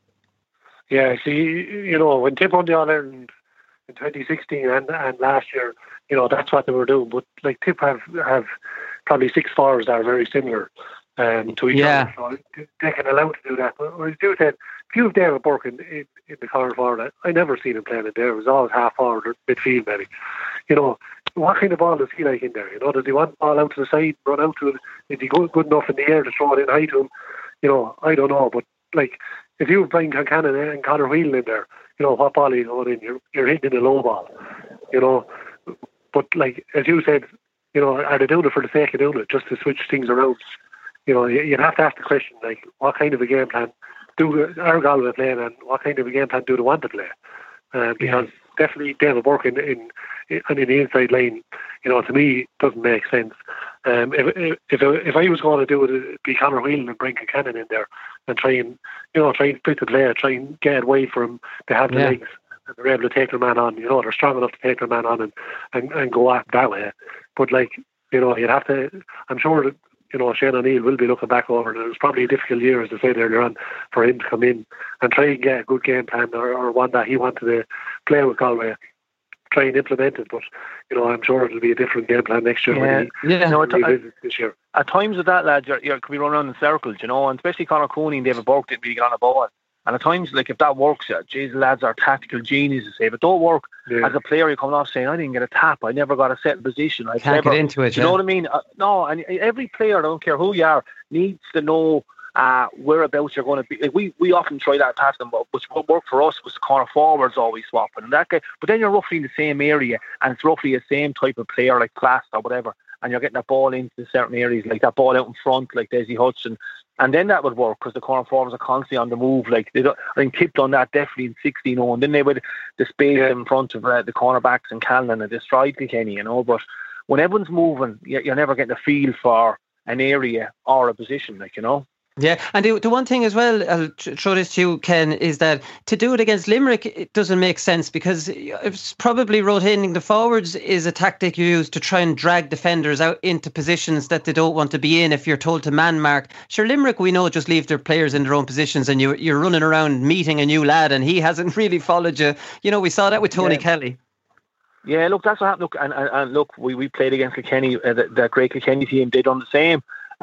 Yeah, see, you know, when Tip won the All-Ireland in twenty sixteen and, and last year, you know, that's what they were doing. But, like, Tip have, have probably six forwards that are very similar um, to each yeah. other. So they can allow to do that. But as you said, if you have David Burke in, in, in the corner forward, I, I never seen him playing in there. It was always half forward or midfield, maybe. You know, what kind of ball does he like in there? You know, does he want the ball out to the side, run out to it? Is he good, good enough in the air to throw it in high to him? You know, I don't know. But, like, if you were playing Concannon and Conor Whelan in there, you know, what ball are you going in? You're, you're hitting a low ball, you know. But, like, as you said, you know, are they doing it for the sake of doing it, just to switch things around? You know, you'd have to ask the question, like, what kind of a game plan do our Galway playing and what kind of a game plan do they want to play? Uh, because yeah. definitely David Burke in, in, in, in the inside line, you know, to me, doesn't make sense. Um, if, if if if I was going to do it, it'd be Conor Whelan and bring Concannon in there and try and, you know, try and split the play, try and get away from they have the yeah. legs and they're able to take their man on. You know, they're strong enough to take their man on and, and, and go at that way. But, like, you know, you'd have to. I'm sure that, you know, Shane O'Neill will be looking back over, and it was probably a difficult year, as I said earlier on, for him to come in and try and get a good game plan or, or one that he wanted to play with Galway. Try and implement it, but, you know, I'm sure it'll be a different game plan next year. Yeah, when he, yeah. No, at, this year. At times with that, lad, you're, you're could be running around in circles, you know, and especially Conor Cooney and David Burke didn't really get on the ball. And at times, like, if that works, yeah, geez, the lads are tactical geniuses. If it don't work, yeah. as a player, you're coming off saying, I didn't get a tap, I never got a set position. I can't never, get into it. You yeah. know what I mean? Uh, no, and every player, I don't care who you are, needs to know uh, whereabouts you're going to be. Like, we, we often try that past them, but what worked for us was the corner forwards always swapping. And that guy, but then you're roughly in the same area, and it's roughly the same type of player, like Plast or whatever, and you're getting that ball into certain areas, like that ball out in front, like Desi Hudson. And then that would work because the corner forwards are constantly on the move. Like, they don't, I think Tipped on that definitely in sixteen oh, and then they would the space yeah. in front of uh, the cornerbacks and Callan and destroyed Kilkenny, you know. But when everyone's moving, you're never getting a feel for an area or a position, like, you know. Yeah, and the, the one thing as well, I'll throw this to you, Ken, is that to do it against Limerick, it doesn't make sense because it's probably rotating the forwards is a tactic you use to try and drag defenders out into positions that they don't want to be in if you're told to man mark. Sure, Limerick, we know, just leave their players in their own positions and you, you're running around meeting a new lad and he hasn't really followed you. You know, we saw that with Tony yeah. Kelly. Yeah, look, that's what happened. Look, and, and, and look, we, we played against Kilkenny, uh, that, that great Kilkenny team, they done the same.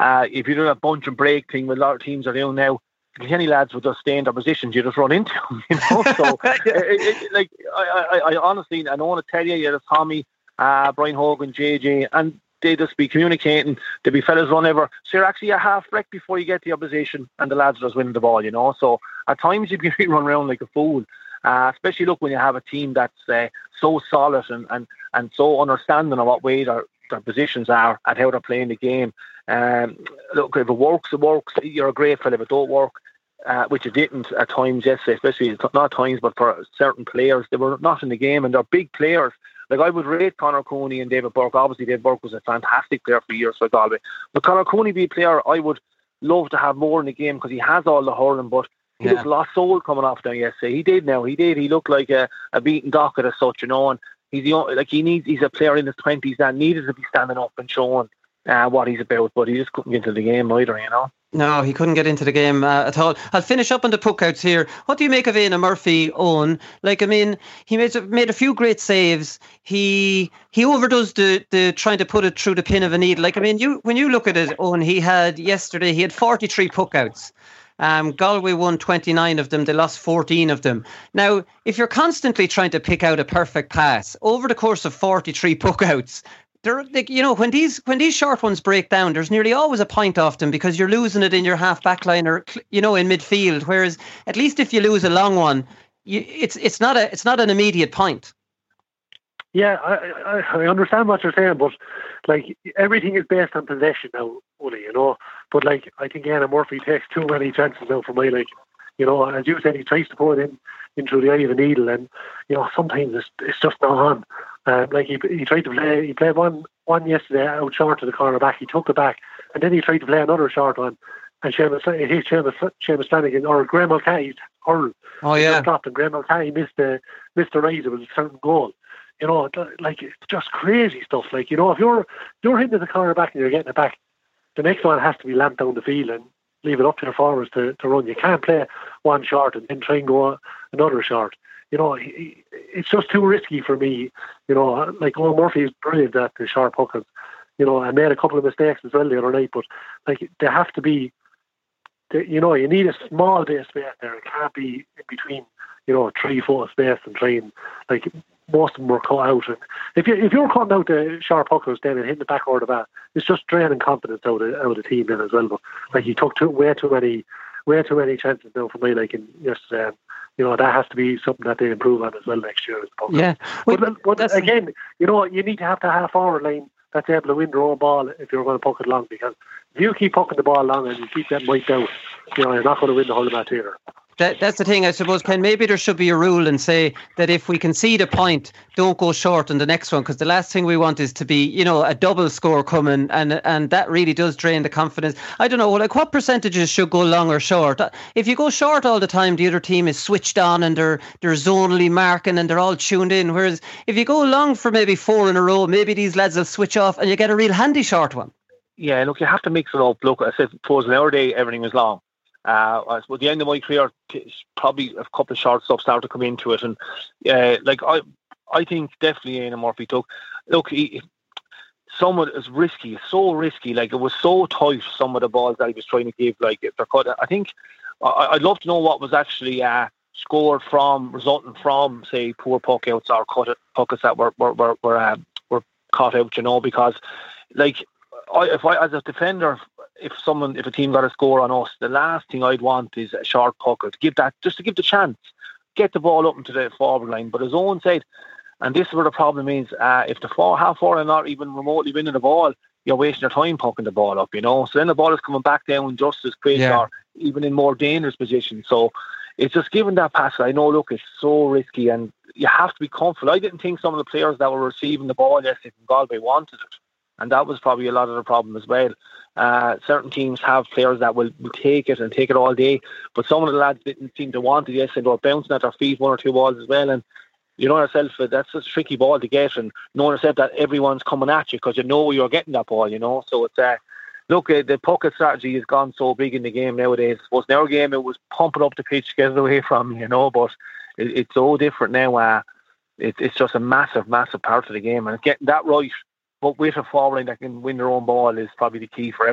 Uh, if you do that bunch and break thing, with a lot of teams are doing now, the Kilkenny lads would just stay in their positions. You just run into them, you know. So, it, it, like I, I, I honestly, I don't want to tell you, yeah, there's Tommy, uh, Brian Hogan, J J, and they just be communicating. There'll be fellas run over. So you're actually a half wreck before you get to your position, and the lads just winning the ball, you know. So at times you can run around like a fool. Uh, especially look when you have a team that's uh, so solid and, and, and so understanding of what way their, their positions are and how they're playing the game. Um, look, if it works, it works. You're a great fella. If it don't work, uh, which it didn't at times yesterday, especially not at times, but for certain players, they were not in the game, and they're big players. Like I would rate Conor Cooney and David Burke. Obviously, David Burke was a fantastic player for years for Galway. But Conor Cooney be a player I would love to have more in the game because he has all the hurling, but he yeah. looked lost soul coming off down yesterday. He did now. He did. He looked like a, a beaten docket as such, you know. And he's the only, like he needs. He's a player in his twenties that needed to be standing up and showing uh, what he's about. But he just couldn't get into the game either, you know. No, he couldn't get into the game uh, at all. I'll finish up on the puckouts here. What do you make of Éanna Murphy, Owen? Like, I mean, he made made a few great saves. He he overdoes the the trying to put it through the pin of a needle. Like, I mean, you when you look at it, Owen, he had yesterday he had forty-three puckouts. Um, Galway won twenty-nine of them. They lost fourteen of them. Now, if you're constantly trying to pick out a perfect pass over the course of forty-three puckouts, there, like, you know, when these when these short ones break down, there's nearly always a point off them because you're losing it in your half back line or, you know, in midfield. Whereas at least if you lose a long one, you, it's it's not a it's not an immediate point. Yeah, I, I I understand what you're saying, but like everything is based on possession now, only, you know. But like I think Éanna Murphy takes too many chances now for my like, you know, as you said, he tries to put it in in through the eye of a needle, and you know sometimes it's it's just not on. Um, like he he tried to play, he played one one yesterday out short of the corner back. He took it back, and then he tried to play another short one, and Seamus it hit Seamus Seamus Flanagan or Graham Mulcahy's hurl. Oh yeah, stopped, and Graham Mulcahy missed the missed the rise. It was a certain goal. You know, like it's just crazy stuff. Like, you know, if you're you're hitting the corner back and you're getting it back, the next one has to be lamped down the field and leave it up to the forwards to, to run. You can't play one short and then try and go another short. You know, it's just too risky for me. You know, like Owen Murphy is brilliant at the short puckers. You know, I made a couple of mistakes as well the other night, but like they have to be. They, you know, you need a small bit of space there. It can't be in between. You know, three foot of space and trying like. Most of them were cut out, and if you if you're cutting out the sharp puckers then and hitting the back of the bat, it's just draining confidence out of out of the team then as well. But like he took too, way too many way too many chances now for me. Like in just um, you know that has to be something that they improve on as well next year. Yeah, but, but, but again, you know you need to have the half forward line that's able to win their own ball if you're going to puck it long. Because if you keep pucking the ball long and you keep that mic'd out, you know you're not going to win the whole match either. That, that's the thing, I suppose, Ken. Maybe there should be a rule and say that if we concede a point, don't go short on the next one, because the last thing we want is to be, you know, a double score coming, and and that really does drain the confidence. I don't know, like what percentages should go long or short? If you go short all the time, the other team is switched on and they're they're zonally marking and they're all tuned in. Whereas if you go long for maybe four in a row, maybe these lads will switch off and you get a real handy short one. Yeah, look, you have to mix it up. Look, I said, suppose in our day everything was long. Uh, I suppose the end of my career, probably a couple of short stuff started to come into it, and uh, like I, I think definitely Éanna Murphy took. Look, he, some of it is risky, so risky. Like it was so tight. Some of the balls that he was trying to give, like if they're cut, I think I, I'd love to know what was actually uh, scored from, resulting from, say, poor puck outs or cut puckouts that were were were were, uh, were caught out. You know, because like I, if I as a defender. If someone, if a team got a score on us, the last thing I'd want is a short pucker to give that, just to give the chance, get the ball up into the forward line. But as Owen said, and this is where the problem is, uh, if the four, half forward are not even remotely winning the ball, you're wasting your time pucking the ball up, you know. So then the ball is coming back down just as quick, yeah. or even in more dangerous positions. So it's just giving that pass. I know, look, it's so risky, and you have to be comfortable. I didn't think some of the players that were receiving the ball yesterday from Galway wanted it, and that was probably a lot of the problem as well. Uh, certain teams have players that will, will take it and take it all day, but some of the lads didn't seem to want it yesterday. They were bouncing at their feet one or two balls as well, and you know yourself, that's a tricky ball to get, and knowing yourself that everyone's coming at you because you know you're getting that ball, you know. So it's uh, look, uh, the pocket strategy has gone so big in the game nowadays. I suppose in our game it was pumping up the pitch, get it away from, you know, but it, it's so different now. Uh, it, it's just a massive, massive part of the game, and getting that right, but with a forward line that can win their own ball is probably the key for everyone.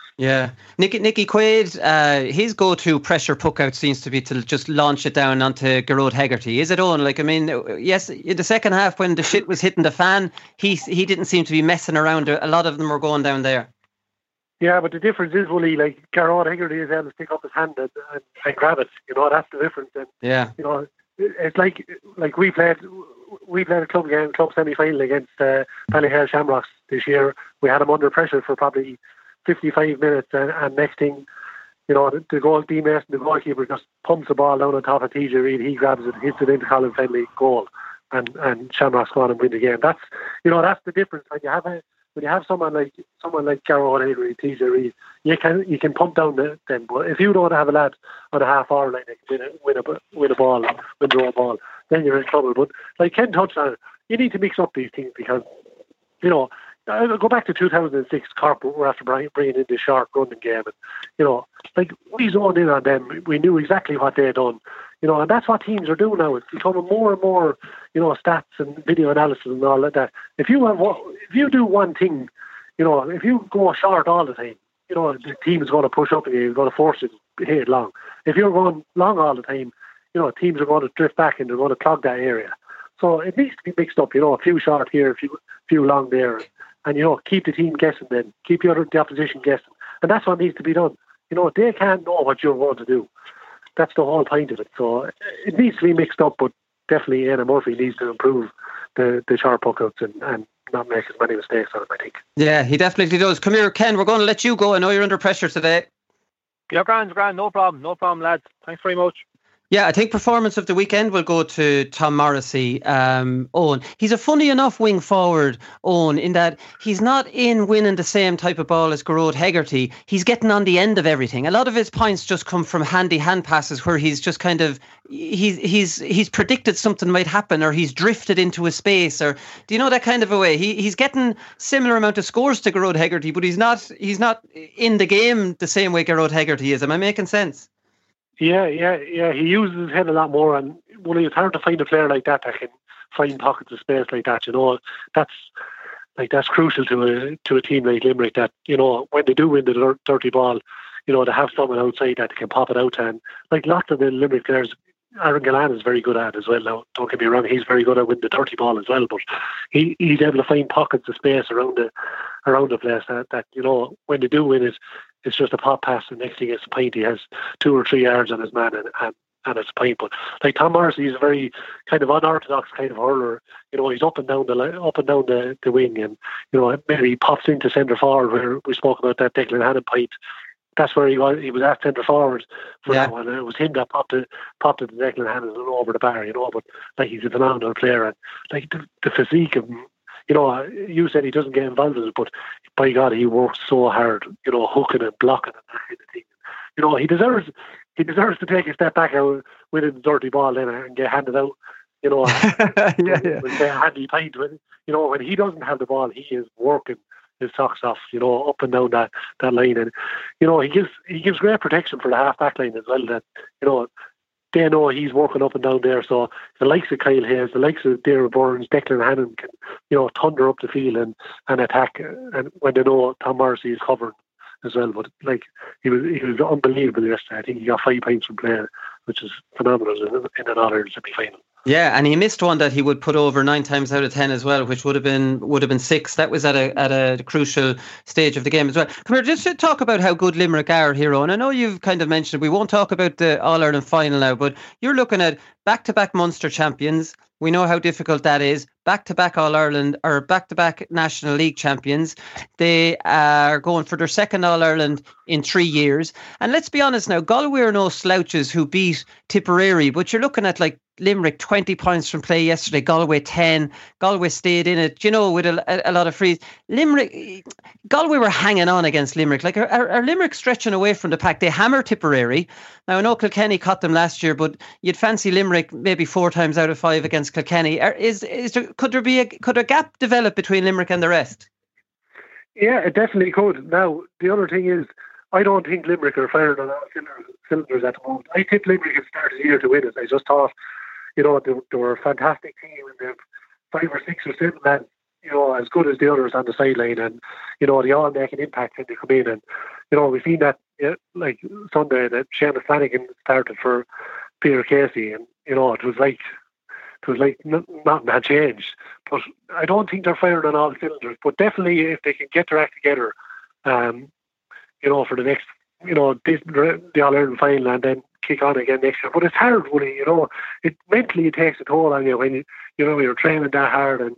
Yeah. Nicky, Nicky Quaid, uh, his go-to pressure puck-out seems to be to just launch it down onto Gearóid Hegarty. Is it on? Like, I mean, yes, in the second half when the shit was hitting the fan, he he didn't seem to be messing around. A lot of them were going down there. Yeah, but the difference is, Willie, like, Gearóid Hegarty is able to stick up his hand and, and, and grab it. You know, that's the difference. And, yeah. You know, it's like like we played we played a club game, club semi-final against uh, Ballyhale Shamrocks this year. We had him under pressure for probably fifty-five minutes, and, and next thing, you know, the, the goal, D Mason, the goalkeeper, just pumps the ball down on top of T J Reid. He grabs it, hits it into Colin Fennelly, goal, and and Shamrocks go on and win the game. That's, you know, that's the difference. When you have a when you have someone like someone like Gearóid Hegarty, T J Reid, you can you can pump down the, them. But if you don't have a lad on a half hour line that can win a win a win a ball, win draw a ball, then you're in trouble. But like Ken touched on it, you need to mix up these things because, you know, I'll go back to two thousand six. Cork were after bringing in this sharp running game, and, you know, like, we zoned in on them. We knew exactly what they had done, you know, and that's what teams are doing now. It's becoming more and more, you know, stats and video analysis and all like that. If you have, if you do one thing, you know, if you go short all the time, you know, the team is going to push up and you're going to force it to hit long. If you're going long all the time, you know, teams are going to drift back and they're going to clog that area. So it needs to be mixed up, you know, a few short here, a few, few long there. And, you know, keep the team guessing then. Keep the, other, the opposition guessing. And that's what needs to be done. You know, they can't know what you're going to do. That's the whole point of it. So it needs to be mixed up, but definitely Éanna Murphy needs to improve the, the sharp puck-outs and, and not make as many mistakes on them, I think. Yeah, he definitely does. Come here, Ken, we're going to let you go. I know you're under pressure today. Yeah, grand, grand. No problem. No problem, lads. Thanks very much. Yeah, I think performance of the weekend will go to Tom Morrissey. Um, Owen, he's a funny enough wing forward, Owen, in that he's not in winning the same type of ball as Gearóid Hegarty. He's getting on the end of everything. A lot of his points just come from handy hand passes where he's just kind of he's he's he's predicted something might happen, or he's drifted into a space, or do you know that kind of a way? He he's getting similar amount of scores to Gearóid Hegarty, but he's not he's not in the game the same way Gearóid Hegarty is. Am I making sense? Yeah, yeah, yeah. He uses his head a lot more, and well, it's hard to find a player like that that can find pockets of space like that. You know, that's like that's crucial to a to a team like Limerick. That, you know, when they do win the dirty ball, you know, they have someone outside that can pop it out to. And like lots of the Limerick players, Aaron Gillan is very good at as well. Now, don't get me wrong, he's very good at winning the dirty ball as well. But he he's able to find pockets of space around the around the place that, that you know, when they do win it, it's just a pop pass, and next thing it's a pint. He has two or three yards on his man, and, and, and it's a pint. But like Tom Morrissey is a very kind of unorthodox kind of hurler. You know, he's up and down the up and down the, the wing, and, you know, maybe he pops into centre forward where we spoke about that Declan Hannon pint. That's where he was. He was at centre forward for yeah. that one, and it was him that popped it, popped it to Declan Hannon and over the bar. You know, but like, he's a phenomenal player, and like the, the physique of him. You know, you said he doesn't get involved in it, but by God, he works so hard, you know, hooking and blocking and that kind of thing. You know, he deserves he deserves to take a step back out with a dirty ball then and get handed out, you know, yeah, yeah. with a handy pint. When, you know, when he doesn't have the ball, he is working his socks off, you know, up and down that, that line. And, you know, he gives he gives great protection for the half-back line as well, that, you know, they know he's working up and down there. So the likes of Kyle Hayes, the likes of Dara Burns, Declan Hannon can, you know, thunder up the field and, and attack. And when they know Tom Morrissey is covered as well. But like, he was he was unbelievable yesterday. I think he got five points from play, which is phenomenal in, in an All-Ireland semi-final. Yeah, and he missed one that he would put over nine times out of ten as well, which would have been would have been six. That was at a at a crucial stage of the game as well. Come here, just to talk about how good Limerick are here on. I know you've kind of mentioned we won't talk about the All Ireland final now, but you're looking at back-to-back Munster champions. We know how difficult that is. Back-to-back All-Ireland or back-to-back National League champions. They are going for their second All-Ireland in three years. And let's be honest now, Galway are no slouches who beat Tipperary, but you're looking at like Limerick twenty points from play yesterday, Galway ten. Galway stayed in it, you know, with a, a lot of frees. Limerick, Galway were hanging on against Limerick. Like, are, are Limerick stretching away from the pack? They hammered Tipperary. Now, I know Kilkenny caught them last year, but you'd fancy Limerick maybe four times out of five against Kilkenny. Are, is is there, could there be a could a gap develop between Limerick and the rest? Yeah, it definitely could. Now, the other thing is, I don't think Limerick are firing on all cylinders at the moment. I tipped Limerick at the start of the year to win it. I just thought, you know, they, they were a fantastic team, and they've five or six or seven lads, you know, as good as the others on the sideline, and, you know, they all make an impact when they come in. And, you know, we've seen that uh, like Sunday that Seamus Flanagan started for Peter Casey, and you know, it was like it was like n- nothing had changed. But I don't think they're firing on all cylinders. But definitely, if they can get their act together, um, you know, for the next, you know, this, the All Ireland final, and then kick on again next year. But it's hard, Woody, you know. It mentally it takes a toll on you when you, you know, you're training that hard, and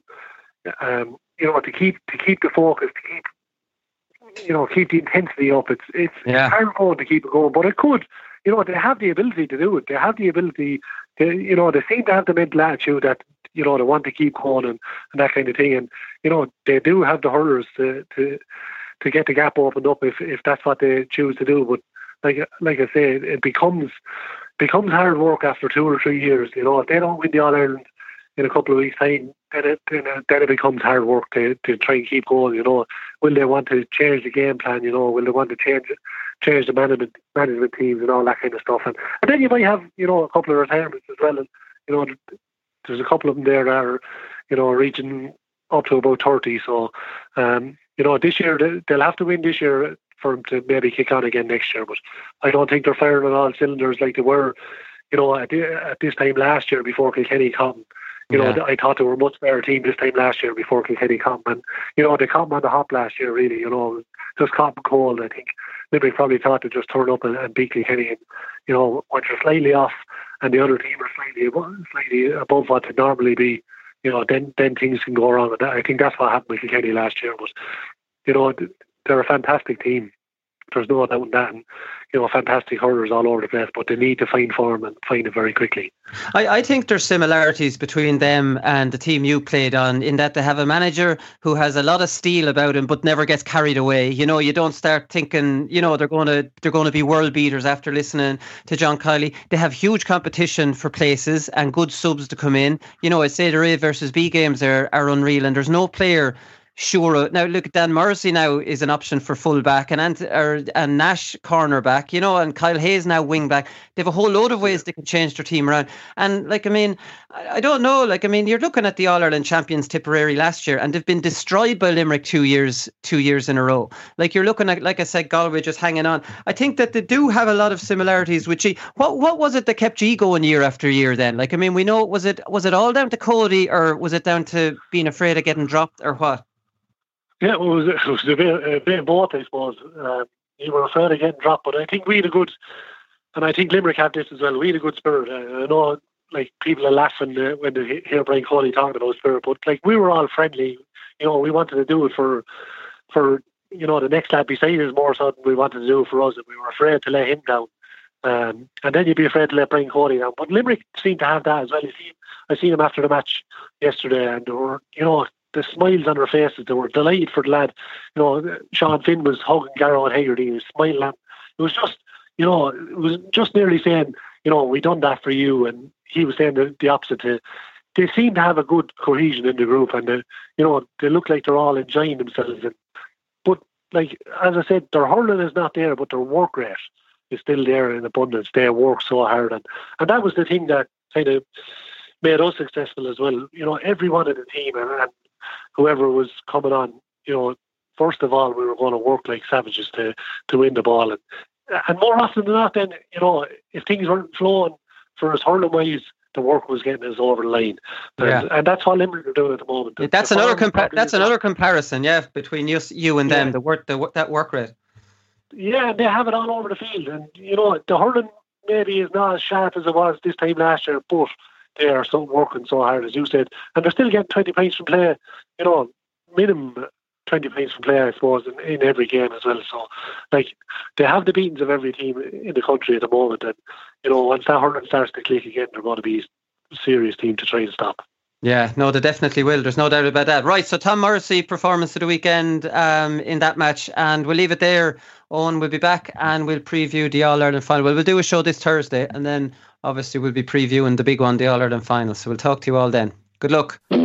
um, you know, to keep to keep the focus, to keep, you know, keep the intensity up. It's it's, yeah. it's hard going to keep it going, but it could. You know, they have the ability to do it. They have the ability. To, you know, they seem to have the mental attitude that, you know, they want to keep going and, and that kind of thing. And you know, they do have the hurlers to to to get the gap opened up if if that's what they choose to do. But like like I say, it becomes becomes hard work after two or three years. You know, if they don't win the All Ireland in a couple of weeks' time, then it then it, then it becomes hard work to, to try and keep going. You know, will they want to change the game plan? You know, will they want to change change the management management teams and all that kind of stuff? And, and then you might have, you know, a couple of retirements as well. And you know, there's a couple of them there that are, you know, reaching up to about thirty. So, um, you know, this year they'll have to win this year for them to maybe kick on again next year. But I don't think they're firing on all cylinders like they were, you know, at, the, at this time last year before Kilkenny come. You know, yeah. I thought they were a much better team this time last year before Kilkenny come. And, you know, they caught them on the hop last year, really, you know, just caught them cold. I think Limerick probably thought to just turn up and, and beat Kilkenny. And, you know, once you're slightly off and the other team are slightly above, slightly above what they'd normally be, you know, then then things can go wrong. And I think that's what happened with Kilkenny last year. But, you know, they're a fantastic team. There's no doubt in that. And, you know, fantastic hurlers all over the place, but they need to find form and find it very quickly. I, I think there's similarities between them and the team you played on in that they have a manager who has a lot of steel about him but never gets carried away. You know, you don't start thinking, you know, they're going to they're going to be world beaters after listening to John Kiely. They have huge competition for places and good subs to come in. You know, I say the A versus B games are, are unreal, and there's no player sure. Now look, Dan Morrissey now is an option for fullback, and Ant- or, and Nash cornerback, you know, and Kyle Hayes now wing back. They have a whole load of ways they can change their team around. And like, I mean, I, I don't know. Like, I mean, you're looking at the All Ireland champions Tipperary last year, and they've been destroyed by Limerick two years, two years in a row. Like you're looking at, like I said, Galway just hanging on. I think that they do have a lot of similarities with G. What what was it that kept G going year after year? Then, like, I mean, we know was it was it all down to Cody, or was it down to being afraid of getting dropped, or what? Yeah, it was, it was a, bit, a bit of both, I suppose. Uh, you were afraid of getting dropped, but I think we had a good, and I think Limerick had this as well, we had a good spirit. Uh, I know, like, people are laughing uh, when they hear Brian Cody talking about spirit, but, like, we were all friendly. You know, we wanted to do it for, for you know, the next lad beside us more so than we wanted to do it for us, and we were afraid to let him down. Um, and then you'd be afraid to let Brian Cody down. But Limerick seemed to have that as well. You see, I seen him after the match yesterday, and they were, you know, the smiles on their faces, they were delighted for the lad. You know, Sean Finn was hugging Garrow and Hegarty, he was smiling at him. It was just, you know, it was just nearly saying, you know, we done that for you, and he was saying the, the opposite. To, they seem to have a good cohesion in the group, and they, you know, they look like they're all enjoying themselves. And, but, like, as I said, their hurling is not there, but their work rate is still there in abundance. They work so hard, and, and that was the thing that kind of made us successful as well. You know, everyone in the team, and, and whoever was coming on, you know, first of all, we were going to work like savages to, to win the ball. And, and more often than not, then, you know, if things weren't flowing for us hurling-wise, the work was getting us over the line. And, yeah. and that's what Limerick are doing at the moment. The, that's the another compa- That's another comparison, yeah, between you, you and them, yeah. the work, the that work rate. Yeah, they have it all over the field. And, you know, the hurling maybe is not as sharp as it was this time last year, but they are so working so hard, as you said, and they're still getting twenty points from play. You know, minimum twenty points from play, I suppose, in, in every game as well. So, like, they have the beatings of every team in the country at the moment, and you know, once that hurling starts to click again, they're going to be a serious team to try and stop. Yeah, no, they definitely will. There's no doubt about that. Right, so Tom Morrissey performance of the weekend um, in that match, and we'll leave it there. Owen will be back, and we'll preview the All Ireland final. Well, we'll do a show this Thursday, and then obviously we'll be previewing the big one, the All Ireland final. So we'll talk to you all then. Good luck. Well,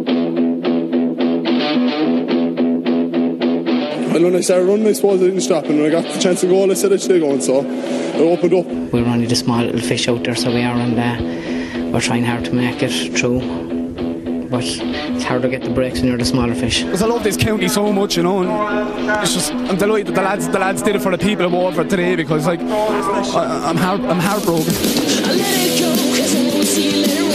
when I started running, I suppose I didn't stop, and when I got the chance to go, I said I'd stay going, so I opened up. We're only the small little fish out there, so we are, and uh, we're trying hard to make it through. But it's hard to get the breaks when you're the smaller fish. Because I love this county so much, you know, and it's just, I'm delighted that the lads, the lads did it for the people of Waterford today, because like, I, I'm, heart, I'm heartbroken. I let it go, 'cause I won't see you later.